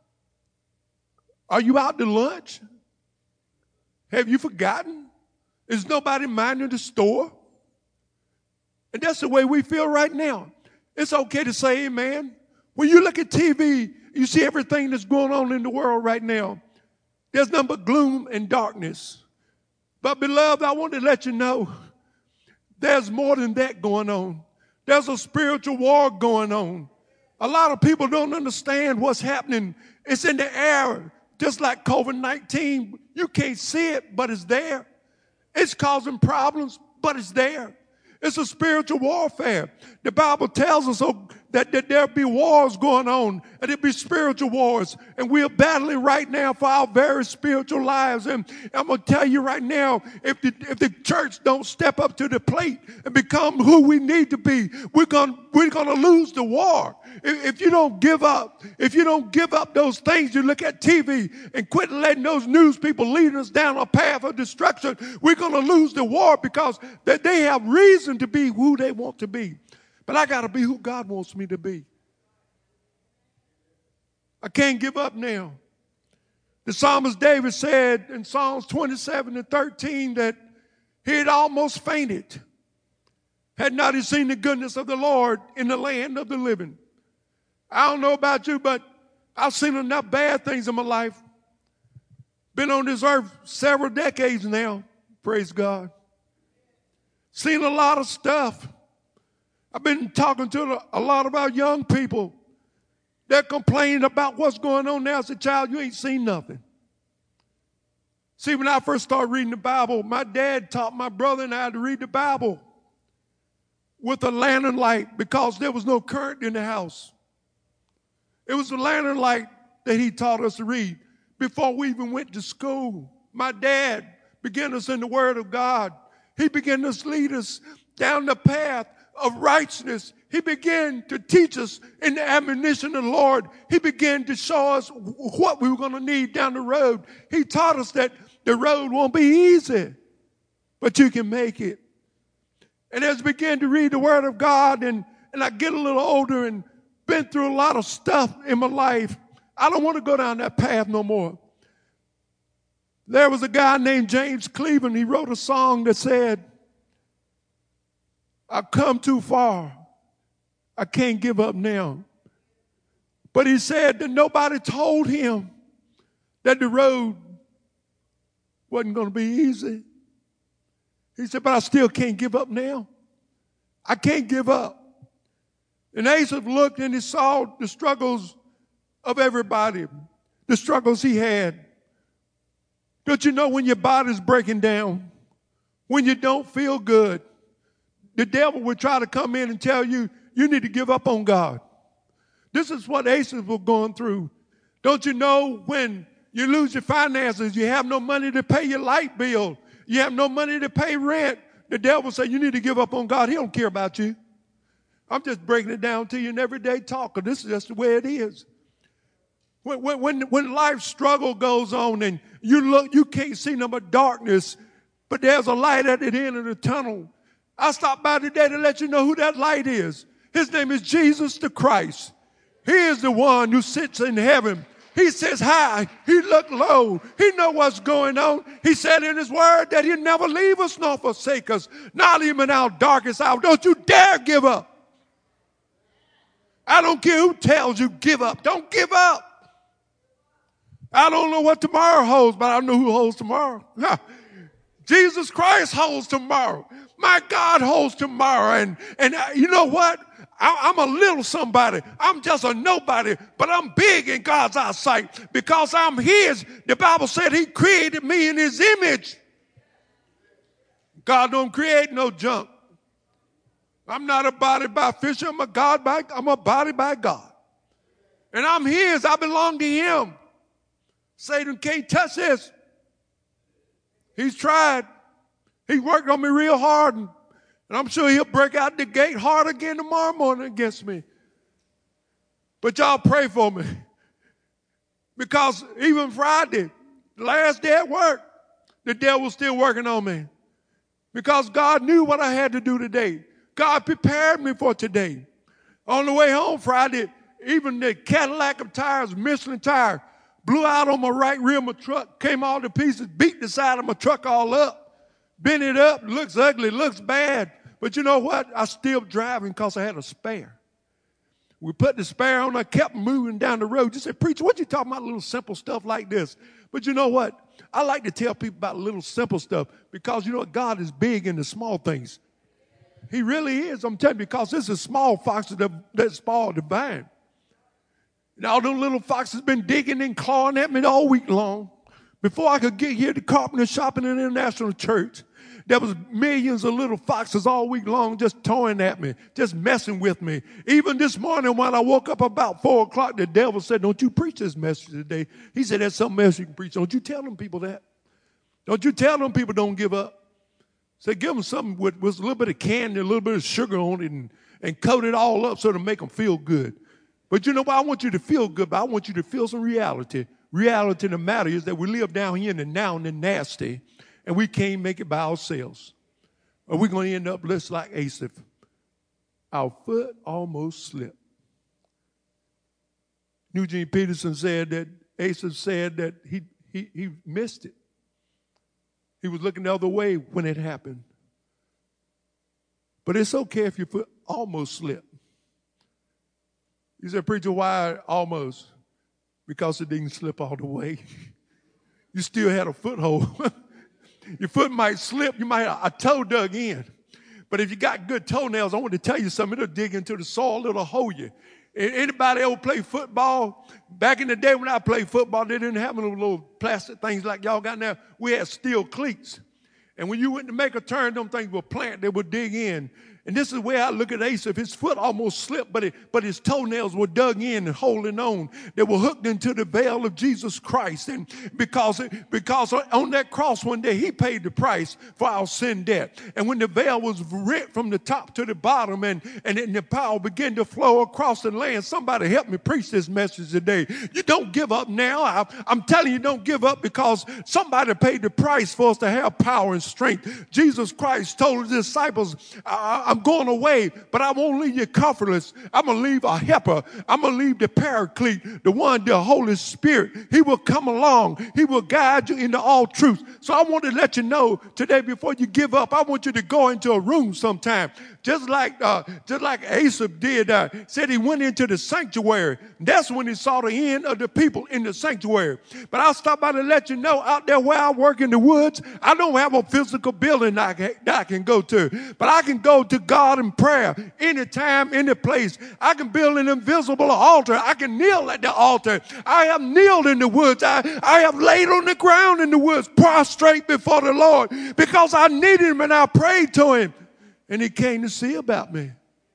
are you out to lunch? Have you forgotten? Is nobody minding the store? And that's the way we feel right now. It's okay to say amen. When you look at TV, you see everything that's going on in the world right now. There's nothing but gloom and darkness. But beloved, I want to let you know there's more than that going on. There's a spiritual war going on. A lot of people don't understand what's happening. It's in the air. Just like COVID-19, you can't see it, but it's there. It's causing problems, but it's there. It's a spiritual warfare. The Bible tells us that there'll be wars going on, and there'll be spiritual wars. And we're battling right now for our very spiritual lives. And I'm going to tell you right now, if the church don't step up to the plate and become who we need to be, we're going to lose the war. If you don't give up those things, you look at TV and quit letting those news people lead us down a path of destruction, we're going to lose the war because they have reason to be who they want to be. But I got to be who God wants me to be. I can't give up now. The psalmist David said in Psalms 27:13 that he had almost fainted had not he seen the goodness of the Lord in the land of the living. I don't know about you, but I've seen enough bad things in my life. Been on this earth several decades now, praise God. seen a lot of stuff. I've been talking to a lot of our young people. They're complaining about what's going on now. I said, child, you ain't seen nothing. See, when I first started reading the Bible, my dad taught my brother and I to read the Bible with a lantern light because there was no current in the house. It was a lantern light that he taught us to read before we even went to school. My dad began us in the Word of God. He began to lead us down the path of righteousness. He began to teach us in the admonition of the Lord. He began to show us what we were going to need down the road. He taught us that the road won't be easy, but you can make it. And as I began to read the Word of God and I get a little older and been through a lot of stuff in my life, I don't want to go down that path no more. There was a guy named James Cleveland. He wrote a song that said, I've come too far. I can't give up now. But he said that nobody told him that the road wasn't going to be easy. He said, but I still can't give up now. I can't give up. And Asaph looked and he saw the struggles of everybody, the struggles he had. Don't you know when your body's breaking down, when you don't feel good, the devil will try to come in and tell you, you need to give up on God. This is what Asaph was going through. Don't you know when you lose your finances, you have no money to pay your light bill, you have no money to pay rent, the devil say you need to give up on God. He don't care about you. I'm just breaking it down to you in everyday talk, because this is just the way it is. When life struggle goes on and you look, you can't see no but darkness, but there's a light at the end of the tunnel. I stopped by today to let you know who that light is. His name is Jesus the Christ. He is the one who sits in heaven. He sits high. He looked low. He knows what's going on. He said in his word that he'll never leave us nor forsake us, not even in our darkest hour. Don't you dare give up. I don't care who tells you give up. Don't give up. I don't know what tomorrow holds, but I know who holds tomorrow. Jesus Christ holds tomorrow. My God holds tomorrow. And you know what? I'm a little somebody. I'm just a nobody, but I'm big in God's eyesight because I'm his. The Bible said he created me in his image. God don't create no junk. I'm not a body by fish. I'm a body by God. And I'm his. I belong to him. Satan can't touch this. He's tried. He worked on me real hard, and I'm sure he'll break out the gate hard again tomorrow morning against me. But y'all pray for me. Because even Friday, the last day at work, the devil was still working on me. Because God knew what I had to do today. God prepared me for today. On the way home Friday, even the Cadillac of tires, Michelin tire, blew out on my right rear of my truck, came all to pieces, beat the side of my truck all up, bent it up, looks ugly, looks bad. But you know what? I still driving because I had a spare. We put the spare on, I kept moving down the road. You said, preacher, what you talking about little simple stuff like this? But you know what? I like to tell people about little simple stuff because you know what? God is big in the small things. He really is. I'm telling you, because this is small foxes that spoil the vine. And all them little foxes been digging and clawing at me all week long. Before I could get here to Carpenter Shopping and International Church, there was millions of little foxes all week long just toying at me, just messing with me. Even this morning when I woke up about 4 o'clock, the devil said, don't you preach this message today. He said, there's something else you can preach. Don't you tell them people that. Don't you tell them people don't give up. Say, give them something with a little bit of candy, a little bit of sugar on it, and coat it all up so to make them feel good. But you know what? I want you to feel good, but I want you to feel some reality. Reality of the matter is that we live down here in the now and the nasty, and we can't make it by ourselves. Or we're going to end up just like Asaph. Our foot almost slipped. Eugene Peterson said that Asaph said that he missed it. He was looking the other way when it happened. But it's okay if your foot almost slipped. You said, preacher, why almost? Because it didn't slip all the way. You still had a foothold. Your foot might slip. You might have a toe dug in. But if you got good toenails, I want to tell you something. It'll dig into the soil. It'll hold you. Anybody ever play football? Back in the day when I played football, they didn't have no little plastic things like y'all got now. We had steel cleats. And when you went to make a turn, them things would plant. They would dig in. And this is the way I look at Asaph. His foot almost slipped, but his toenails were dug in and holding on. They were hooked into the veil of Jesus Christ. And because on that cross one day, he paid the price for our sin debt. And when the veil was rent from the top to the bottom and the power began to flow across the land, somebody help me preach this message today. You don't give up now. I'm telling you, don't give up, because somebody paid the price for us to have power and strength. Jesus Christ told his disciples, I'm going away, but I won't leave you comfortless. I'm going to leave a helper. I'm going to leave the paraclete, the one, the Holy Spirit. He will come along. He will guide you into all truth. So I want to let you know today, before you give up, I want you to go into a room sometime. Just like Asaph did, said he went into the sanctuary. That's when he saw the end of the people in the sanctuary. But I'll stop by to let you know, out there where I work in the woods, I don't have a physical building that I can go to. But I can go to God in prayer anytime, any place. I can build an invisible altar. I can kneel at the altar. I have kneeled in the woods. I have laid on the ground in the woods, prostrate before the Lord, because I needed him and I prayed to him. And he came to see about me.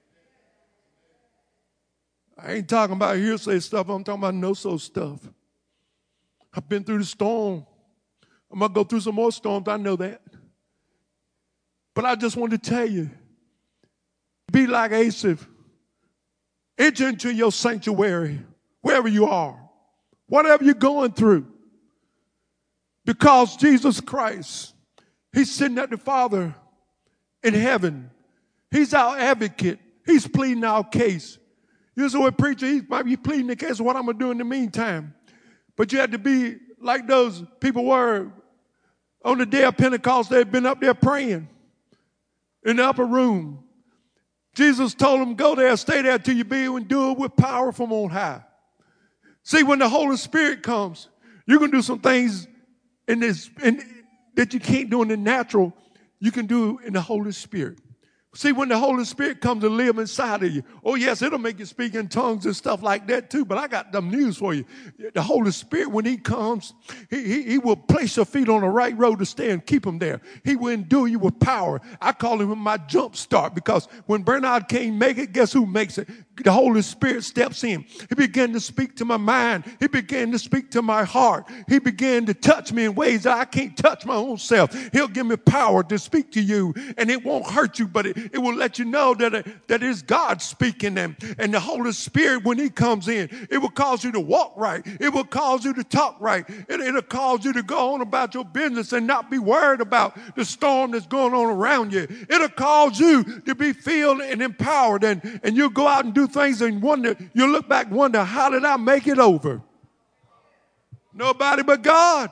I ain't talking about hearsay stuff. I'm talking about no-so stuff. I've been through the storm. I'm going to go through some more storms. I know that. But I just want to tell you, be like Asaph. Enter into your sanctuary, wherever you are, whatever you're going through. Because Jesus Christ, he's sitting at the Father in heaven. He's our advocate. He's pleading our case. You say, well, preacher, he might be pleading the case of what I'm going to do in the meantime. But you have to be like those people were on the day of Pentecost. They'd been up there praying in the upper room. Jesus told them, go there, stay there till you be endued with power from on high. See, when the Holy Spirit comes, you can do some things that you can't do in the natural. You can do in the Holy Spirit. See, when the Holy Spirit comes to live inside of you, oh yes, it'll make you speak in tongues and stuff like that too, but I got some news for you. The Holy Spirit, when he comes, he will place your feet on the right road to stay and keep them there. He will endure you with power. I call him my jump start, because when Bernard can't make it, guess who makes it? The Holy Spirit steps in. He began to speak to my mind. He began to speak to my heart. He began to touch me in ways that I can't touch my own self. He'll give me power to speak to you, and it won't hurt you, but it will let you know that it's God speaking them. And the Holy Spirit, when he comes in, it will cause you to walk right. It will cause you to talk right. It'll cause you to go on about your business and not be worried about the storm that's going on around you. It'll cause you to be filled and empowered, and you'll go out and do things and wonder, you look back and wonder, how did I make it over? Nobody but God.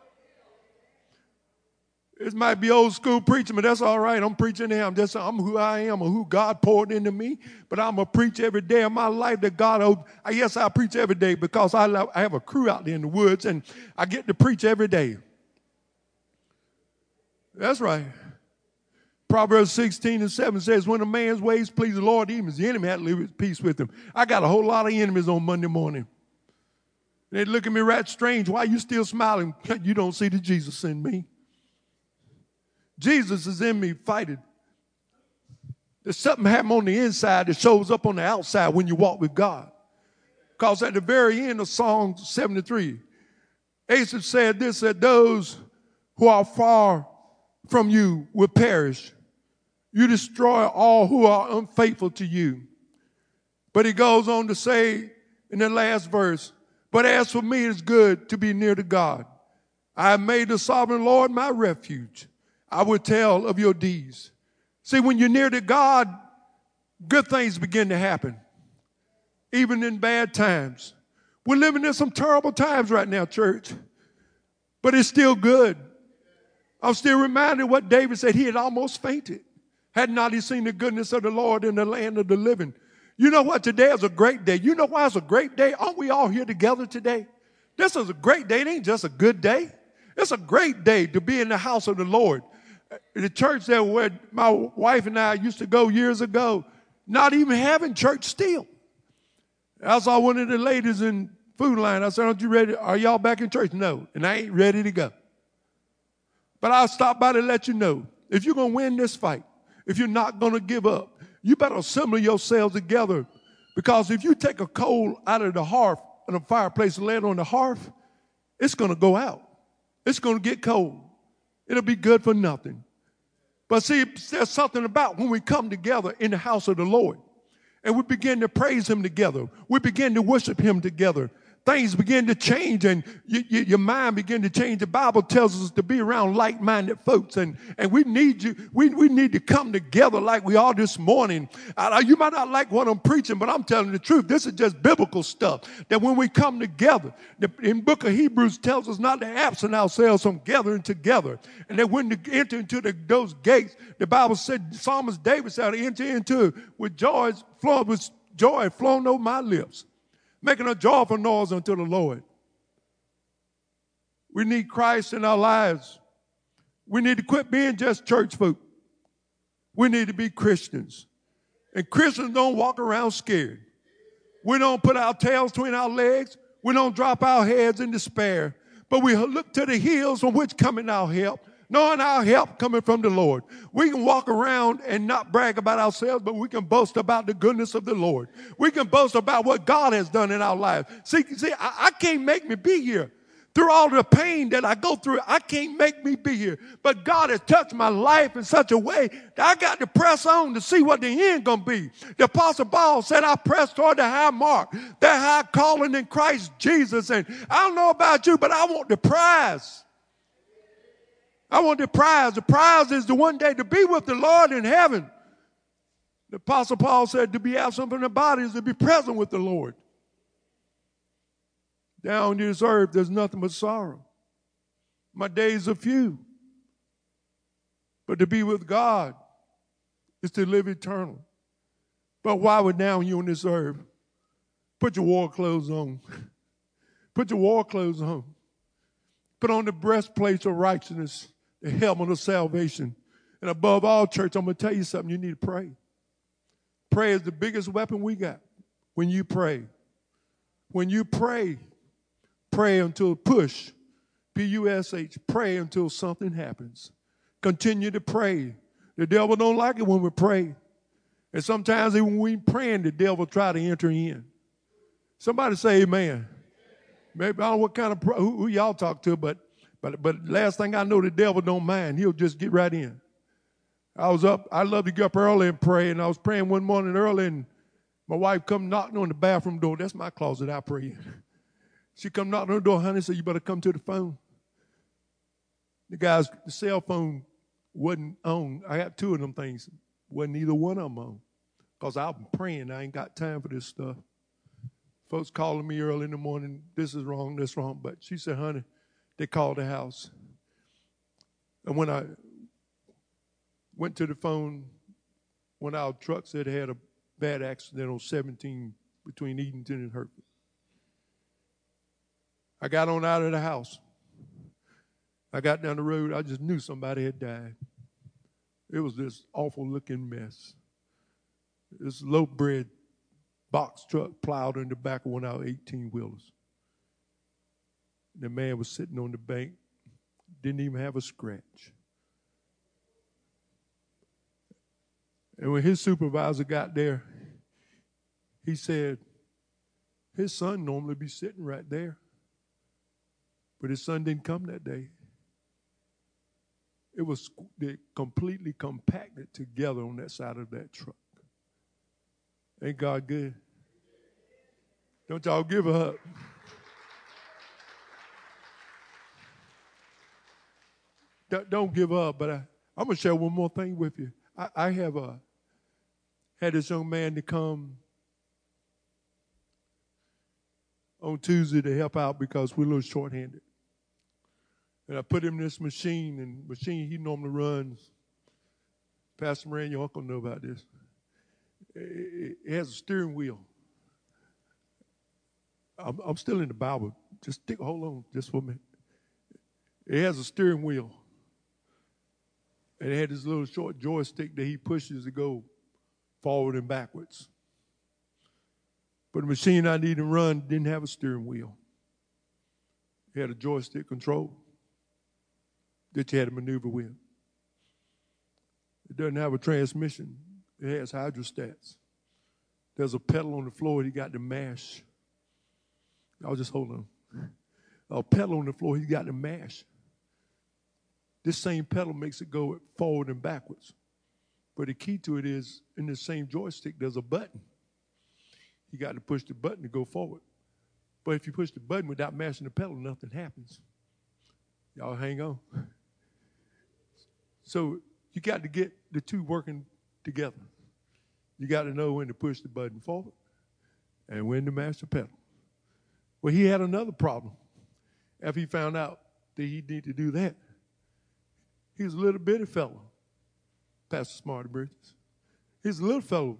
This might be old school preaching, but that's all right. I'm preaching now. I'm who I am, or who God poured into me. But I'm going to preach every day of my life that God, yes, I preach every day, because I have a crew out there in the woods, and I get to preach every day. That's right. Proverbs 16:7 says, when a man's ways please the Lord, even his enemy had to live at peace with him. I got a whole lot of enemies on Monday morning. They look at me right strange. Why are you still smiling? You don't see the Jesus in me. Jesus is in me fighting. There's something happening on the inside that shows up on the outside when you walk with God. Because at the very end of Psalm 73, Asaph said this, that those who are far from you will perish. You destroy all who are unfaithful to you. But he goes on to say in the last verse, but as for me, it's good to be near to God. I have made the sovereign Lord my refuge. I will tell of your deeds. See, when you're near to God, good things begin to happen, even in bad times. We're living in some terrible times right now, church, but it's still good. I'm still reminded what David said. He had almost fainted. Had not he seen the goodness of the Lord in the land of the living. You know what? Today is a great day. You know why it's a great day? Aren't we all here together today? This is a great day. It ain't just a good day. It's a great day to be in the house of the Lord. The church that where my wife and I used to go years ago, not even having church still. I saw one of the ladies in Food Line. I said, aren't you ready? Are y'all back in church? No. And I ain't ready to go. But I'll stop by to let you know, if you're going to win this fight, if you're not going to give up, you better assemble yourselves together. Because if you take a coal out of the hearth, in a fireplace and lay it on the hearth, it's going to go out. It's going to get cold. It'll be good for nothing. But see, there's something about when we come together in the house of the Lord and we begin to praise him together. We begin to worship him together. Things begin to change and your mind begin to change. The Bible tells us to be around like-minded folks, and we need you. We need to come together like we are this morning. You might not like what I'm preaching, but I'm telling the truth. This is just biblical stuff. That when we come together, in book of Hebrews tells us not to absent ourselves from gathering together. And that when to enter into those gates, the Bible said, Psalmist David said, to enter into with joy flowing over my lips, making a joyful noise unto the Lord. We need Christ in our lives. We need to quit being just church folk. We need to be Christians. And Christians don't walk around scared. We don't put our tails between our legs. We don't drop our heads in despair. But we look to the hills from which cometh our help, knowing our help coming from the Lord. We can walk around and not brag about ourselves, but we can boast about the goodness of the Lord. We can boast about what God has done in our life. See, I can't make me be here. Through all the pain that I go through, I can't make me be here. But God has touched my life in such a way that I got to press on to see what the end going to be. The Apostle Paul said, I press toward the high mark, that high calling in Christ Jesus. And I don't know about you, but I want the prize. I want the prize. The prize is the one day to be with the Lord in heaven. The Apostle Paul said to be absent from the body is to be present with the Lord. Down on this earth, there's nothing but sorrow. My days are few. But to be with God is to live eternal. But while we're down here on this earth, put your war clothes on. Put your war clothes on. Put on the breastplate of righteousness, the helmet of salvation. And above all, church, I'm going to tell you something. You need to pray. Prayer is the biggest weapon we got when you pray. When you pray, pray until push, P-U-S-H, pray until something happens. Continue to pray. The devil don't like it when we pray. And sometimes even when we praying, the devil try to enter in. Somebody say amen. Maybe I don't know what kind of who y'all talk to, but last thing I know, the devil don't mind. He'll just get right in. I love to get up early and pray, and I was praying one morning early, and my wife come knocking on the bathroom door. That's my closet I pray in. She come knocking on the door, honey, said, you better come to the phone. The cell phone wasn't on. I got two of them things. Wasn't either one of them on. Because I'm praying. I ain't got time for this stuff. Folks calling me early in the morning, this is wrong, this wrong. But she said, honey, they called the house. And when I went to the phone, when our truck said they had a bad accident on 17 between Edenton and Hertford. I got on out of the house. I got down the road. I just knew somebody had died. It was this awful looking mess. This low-bred box truck plowed in the back of one of our 18-wheelers. The man was sitting on the bank, didn't even have a scratch. And when his supervisor got there, he said, his son normally be sitting right there. But his son didn't come that day. It was completely compacted together on that side of that truck. Ain't God good? Don't y'all give up. Don't give up, but I'm going to share one more thing with you. I have had this young man to come on Tuesday to help out because we're a little short-handed. And I put him in this machine, and machine he normally runs. Pastor Moran, your uncle know about this. It has a steering wheel. I'm still in the Bible. Hold on just for a minute. It has a steering wheel. And it had this little short joystick that he pushes to go forward and backwards. But the machine I needed to run didn't have a steering wheel. It had a joystick control that you had to maneuver with. It doesn't have a transmission. It has hydrostats. There's a pedal on the floor he got to mash. Y'all just hold on. A pedal on the floor he got to mash. This same pedal makes it go forward and backwards. But the key to it is, in the same joystick, there's a button. You got to push the button to go forward. But if you push the button without mashing the pedal, nothing happens. Y'all hang on. So you got to get the two working together. You got to know when to push the button forward and when to mash the pedal. Well, he had another problem. After he found out that he needed to do that, he was a little bitty fellow, Pastor Smarty Bridges. He's a little fellow.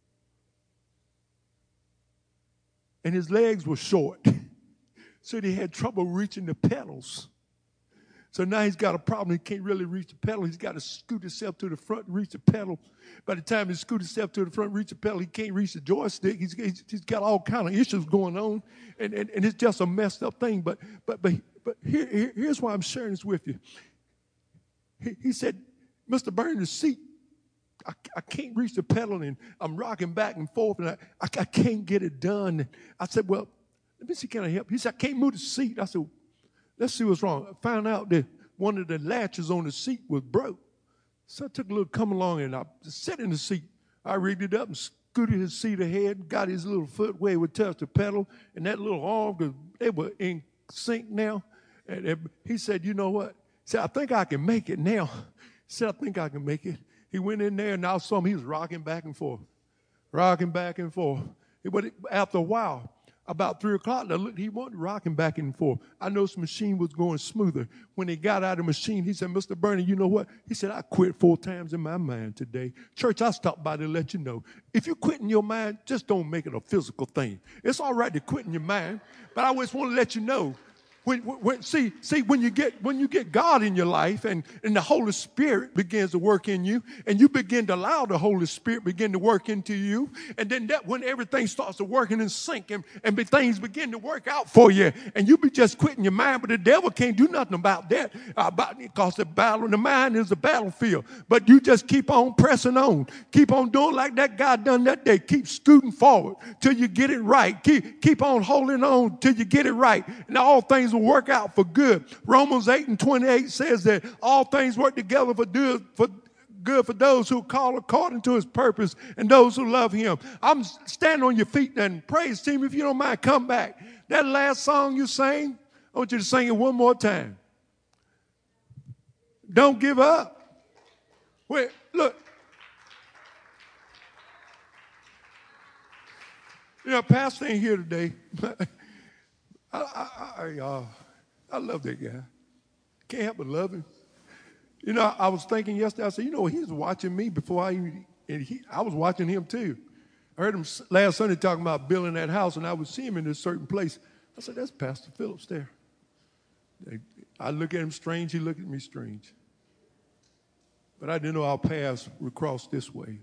And his legs were short, so he had trouble reaching the pedals. So now he's got a problem. He can't really reach the pedal. He's got to scoot himself to the front and reach the pedal. By the time he scoots himself to the front and reach the pedal, he can't reach the joystick. He's got all kind of issues going on, and it's just a messed up thing. But here's why I'm sharing this with you. He said, Mr. Burns, the seat, I can't reach the pedal, and I'm rocking back and forth, and I can't get it done. I said, well, let me see, can I help? He said, I can't move the seat. I said, let's see what's wrong. I found out that one of the latches on the seat was broke. So I took a little come along, and I sat in the seat. I rigged it up and scooted his seat ahead, got his little foot where it would touch the pedal, and that little arm, because they were in sync now. And he said, you know what? He said, I think I can make it now. He said, I think I can make it. He went in there, and I saw him. He was rocking back and forth. But after a while, about 3 o'clock, he wasn't rocking back and forth. I noticed the machine was going smoother. When he got out of the machine, he said, Mr. Bernie, you know what? He said, I quit 4 times in my mind today. Church, I stopped by to let you know. If you quit in your mind, just don't make it a physical thing. It's all right to quit in your mind, but I always want to let you know. When you get God in your life and the Holy Spirit begins to work in you, and you begin to allow the Holy Spirit begin to work into you, and then that when everything starts to work in sync and things begin to work out for you, and you be just quitting your mind, but the devil can't do nothing about that, because the battle in the mind is a battlefield. But you just keep on pressing on, keep on doing like that guy done that day. Keep scooting forward till you get it right. Keep on holding on till you get it right, and all things will work out for good. Romans 8:28 says that all things work together for good for those who call according to his purpose and those who love him. I'm standing on your feet and praise team. If you don't mind, come back. That last song you sang, I want you to sing it one more time. Don't give up. Wait, look. You know, Pastor ain't here today. I love that guy. Can't help but love him. You know, I was thinking yesterday, I said, you know, he was watching me before I was watching him too. I heard him last Sunday talking about building that house, and I would see him in a certain place. I said, that's Pastor Phillips there. I look at him strange, he looked at me strange. But I didn't know our paths would cross this way.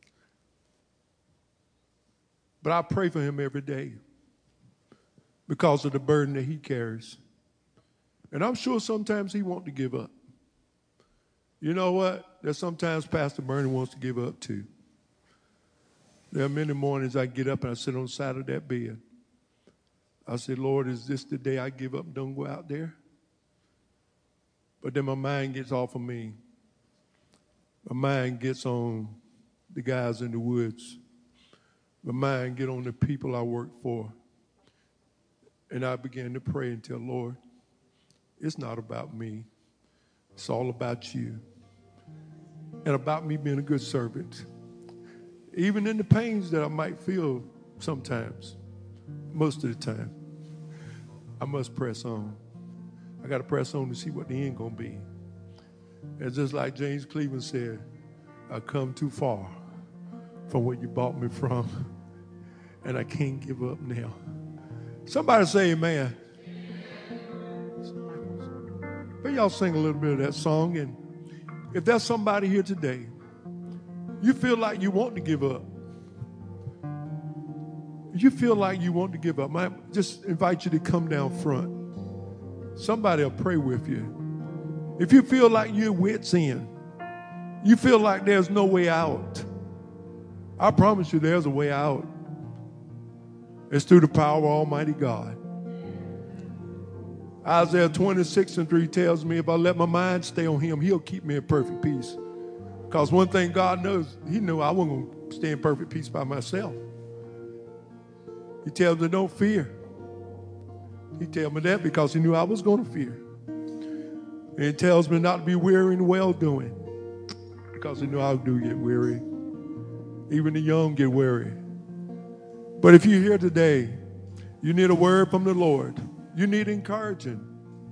But I pray for him every day because of the burden that he carries. And I'm sure sometimes he wants to give up. You know what? There's sometimes Pastor Bernie wants to give up too. There are many mornings I get up and I sit on the side of that bed. I say, Lord, is this the day I give up and don't go out there? But then my mind gets off of me. My mind gets on the guys in the woods. My mind gets on the people I work for. And I began to pray and tell Lord, it's not about me. It's all about you. And about me being a good servant. Even in the pains that I might feel sometimes, most of the time, I must press on. I got to press on to see what the end going to be. And just like James Cleveland said, I come too far from where you bought me from, and I can't give up now. Somebody say amen. But y'all sing a little bit of that song, and If there's somebody here today, you feel like you want to give up. You feel like you want to give up. I just invite you to come down front. Somebody will pray with you. If you feel like you're wit's end, you feel like there's no way out, I promise you there's a way out. It's through the power of Almighty God. Isaiah 26:3 tells me if I let my mind stay on him, he'll keep me in perfect peace. Because one thing God knows, he knew I wasn't going to stay in perfect peace by myself. He tells me don't fear. He tells me that because he knew I was going to fear. And he tells me not to be weary in well-doing because he knew I do get weary. Even the young get weary. But if you're here today, you need a word from the Lord. You need encouraging.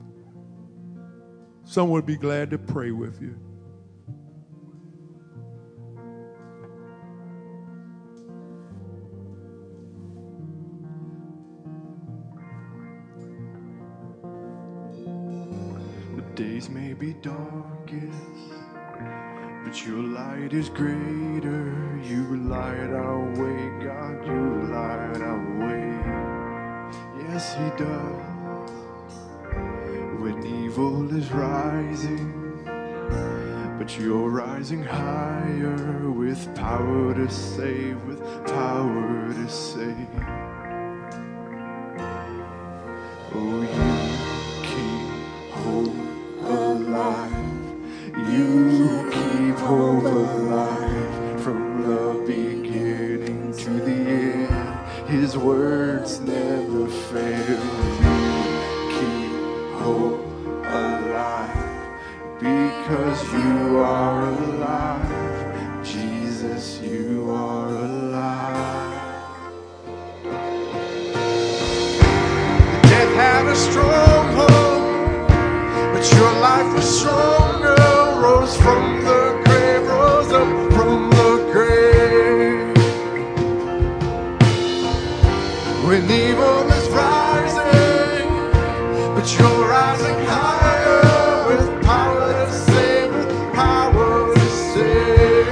Someone would be glad to pray with you. The days may be darkest, but your light is greater. You light our way, God, you light our way. Yes, he does. When evil is rising, but you're rising higher with power to save, with power to save. Oh, you keep hope alive. You keep hope alive from the beginning to the end. His words never fail. You keep hope alive because you are alive. Jesus, you are alive. Death had a stronghold, but your life was stronger. Rose from the grave, rose up from the grave. When evil is rising, but you're rising higher with power to save, with power to save.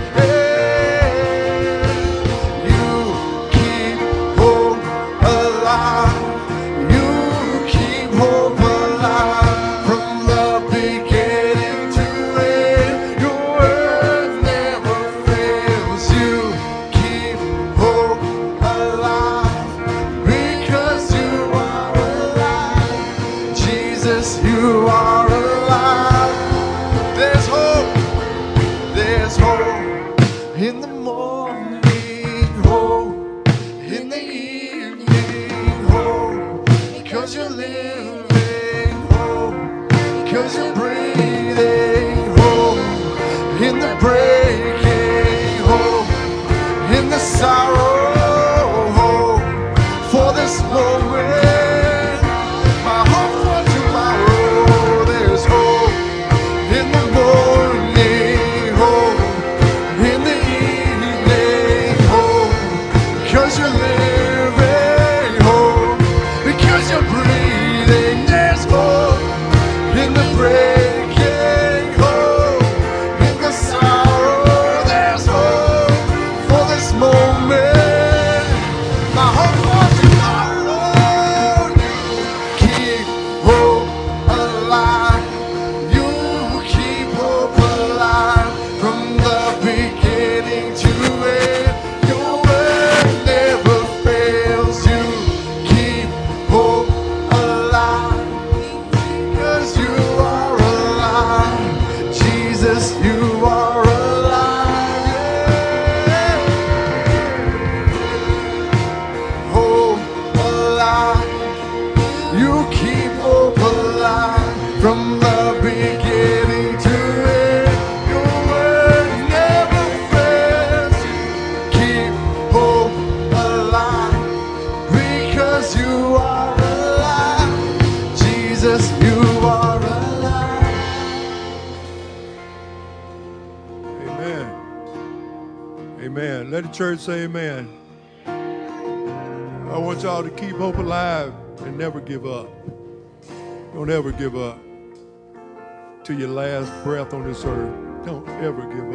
You keep hope alive. You keep hope alive from the beginning to end. Your word never fails. You keep hope alive because you are alive. Jesus, you are alive. There's hope in the morning, hope in the evening, hope because you're living, hope because you're breathing, hope in the breaking, hope in the sorrow, hope for this moment. My hope for tomorrow. There's hope in the morning, hope in the evening, hope because you're living, hope because you're breathing. There's hope in the breaking, hope in the sorrow. There's hope for this moment. My hope for tomorrow. You keep hope alive. You keep hope alive from the beginning to end. Your word never fails. You keep hope alive because you are alive. Jesus, you are alive. Yeah. Hope alive. You keep hope alive from the beginning to end. Your word never fails. Keep hope alive because you are alive. Jesus, you are alive. Amen. Amen. Let the church say amen. I want y'all to keep hope alive and never give up. Don't ever give up to your last breath on this earth. Don't ever give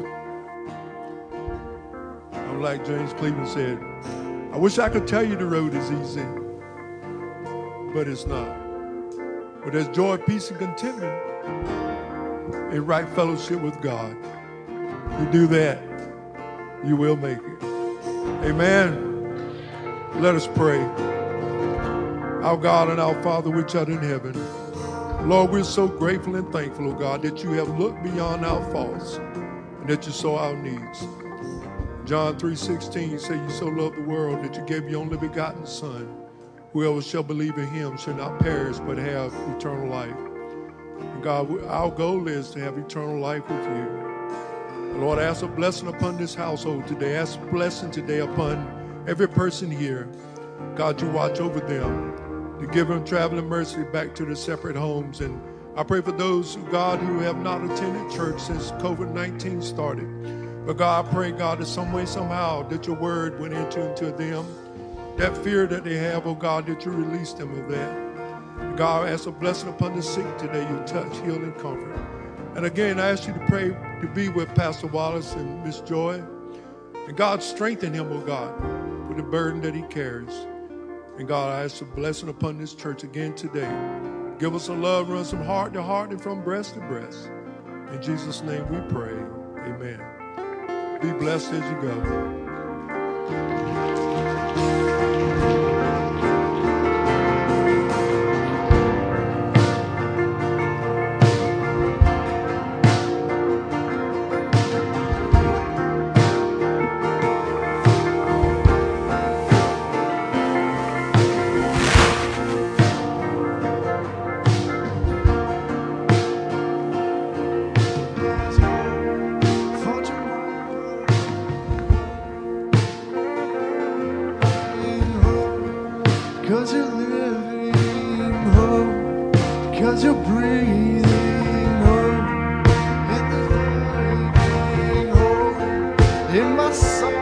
up. I'm like James Cleveland said, I wish I could tell you the road is easy, but it's not. But there's joy, peace, and contentment in right fellowship with God. You do that, you will make it. Amen. Let us pray. Our God and our Father which art in heaven, Lord, we're so grateful and thankful, oh God, that you have looked beyond our faults and that you saw our needs. John 3:16, you say you so loved the world that you gave your only begotten Son. Whoever shall believe in him shall not perish but have eternal life. And God, our goal is to have eternal life with you. And Lord, I ask a blessing upon this household today. Ask a blessing today upon every person here. God, you watch over them, to give them traveling mercy back to their separate homes. And I pray for those, God, who have not attended church since COVID-19 started. But God, I pray, God, that some way, somehow, that your word went into them. That fear that they have, oh God, that you release them of that. And God, I ask a blessing upon the sick today. You touch, heal, and comfort. And again, I ask you to pray to be with Pastor Wallace and Miss Joy. And God, strengthen him, oh God, for the burden that he carries. And God, I ask a blessing upon this church again today. Give us a love, run from heart to heart and from breast to breast. In Jesus' name we pray. Amen. Be blessed as you go. Cause you're living hope, cause you're breathing hope, and there's living hope in my soul.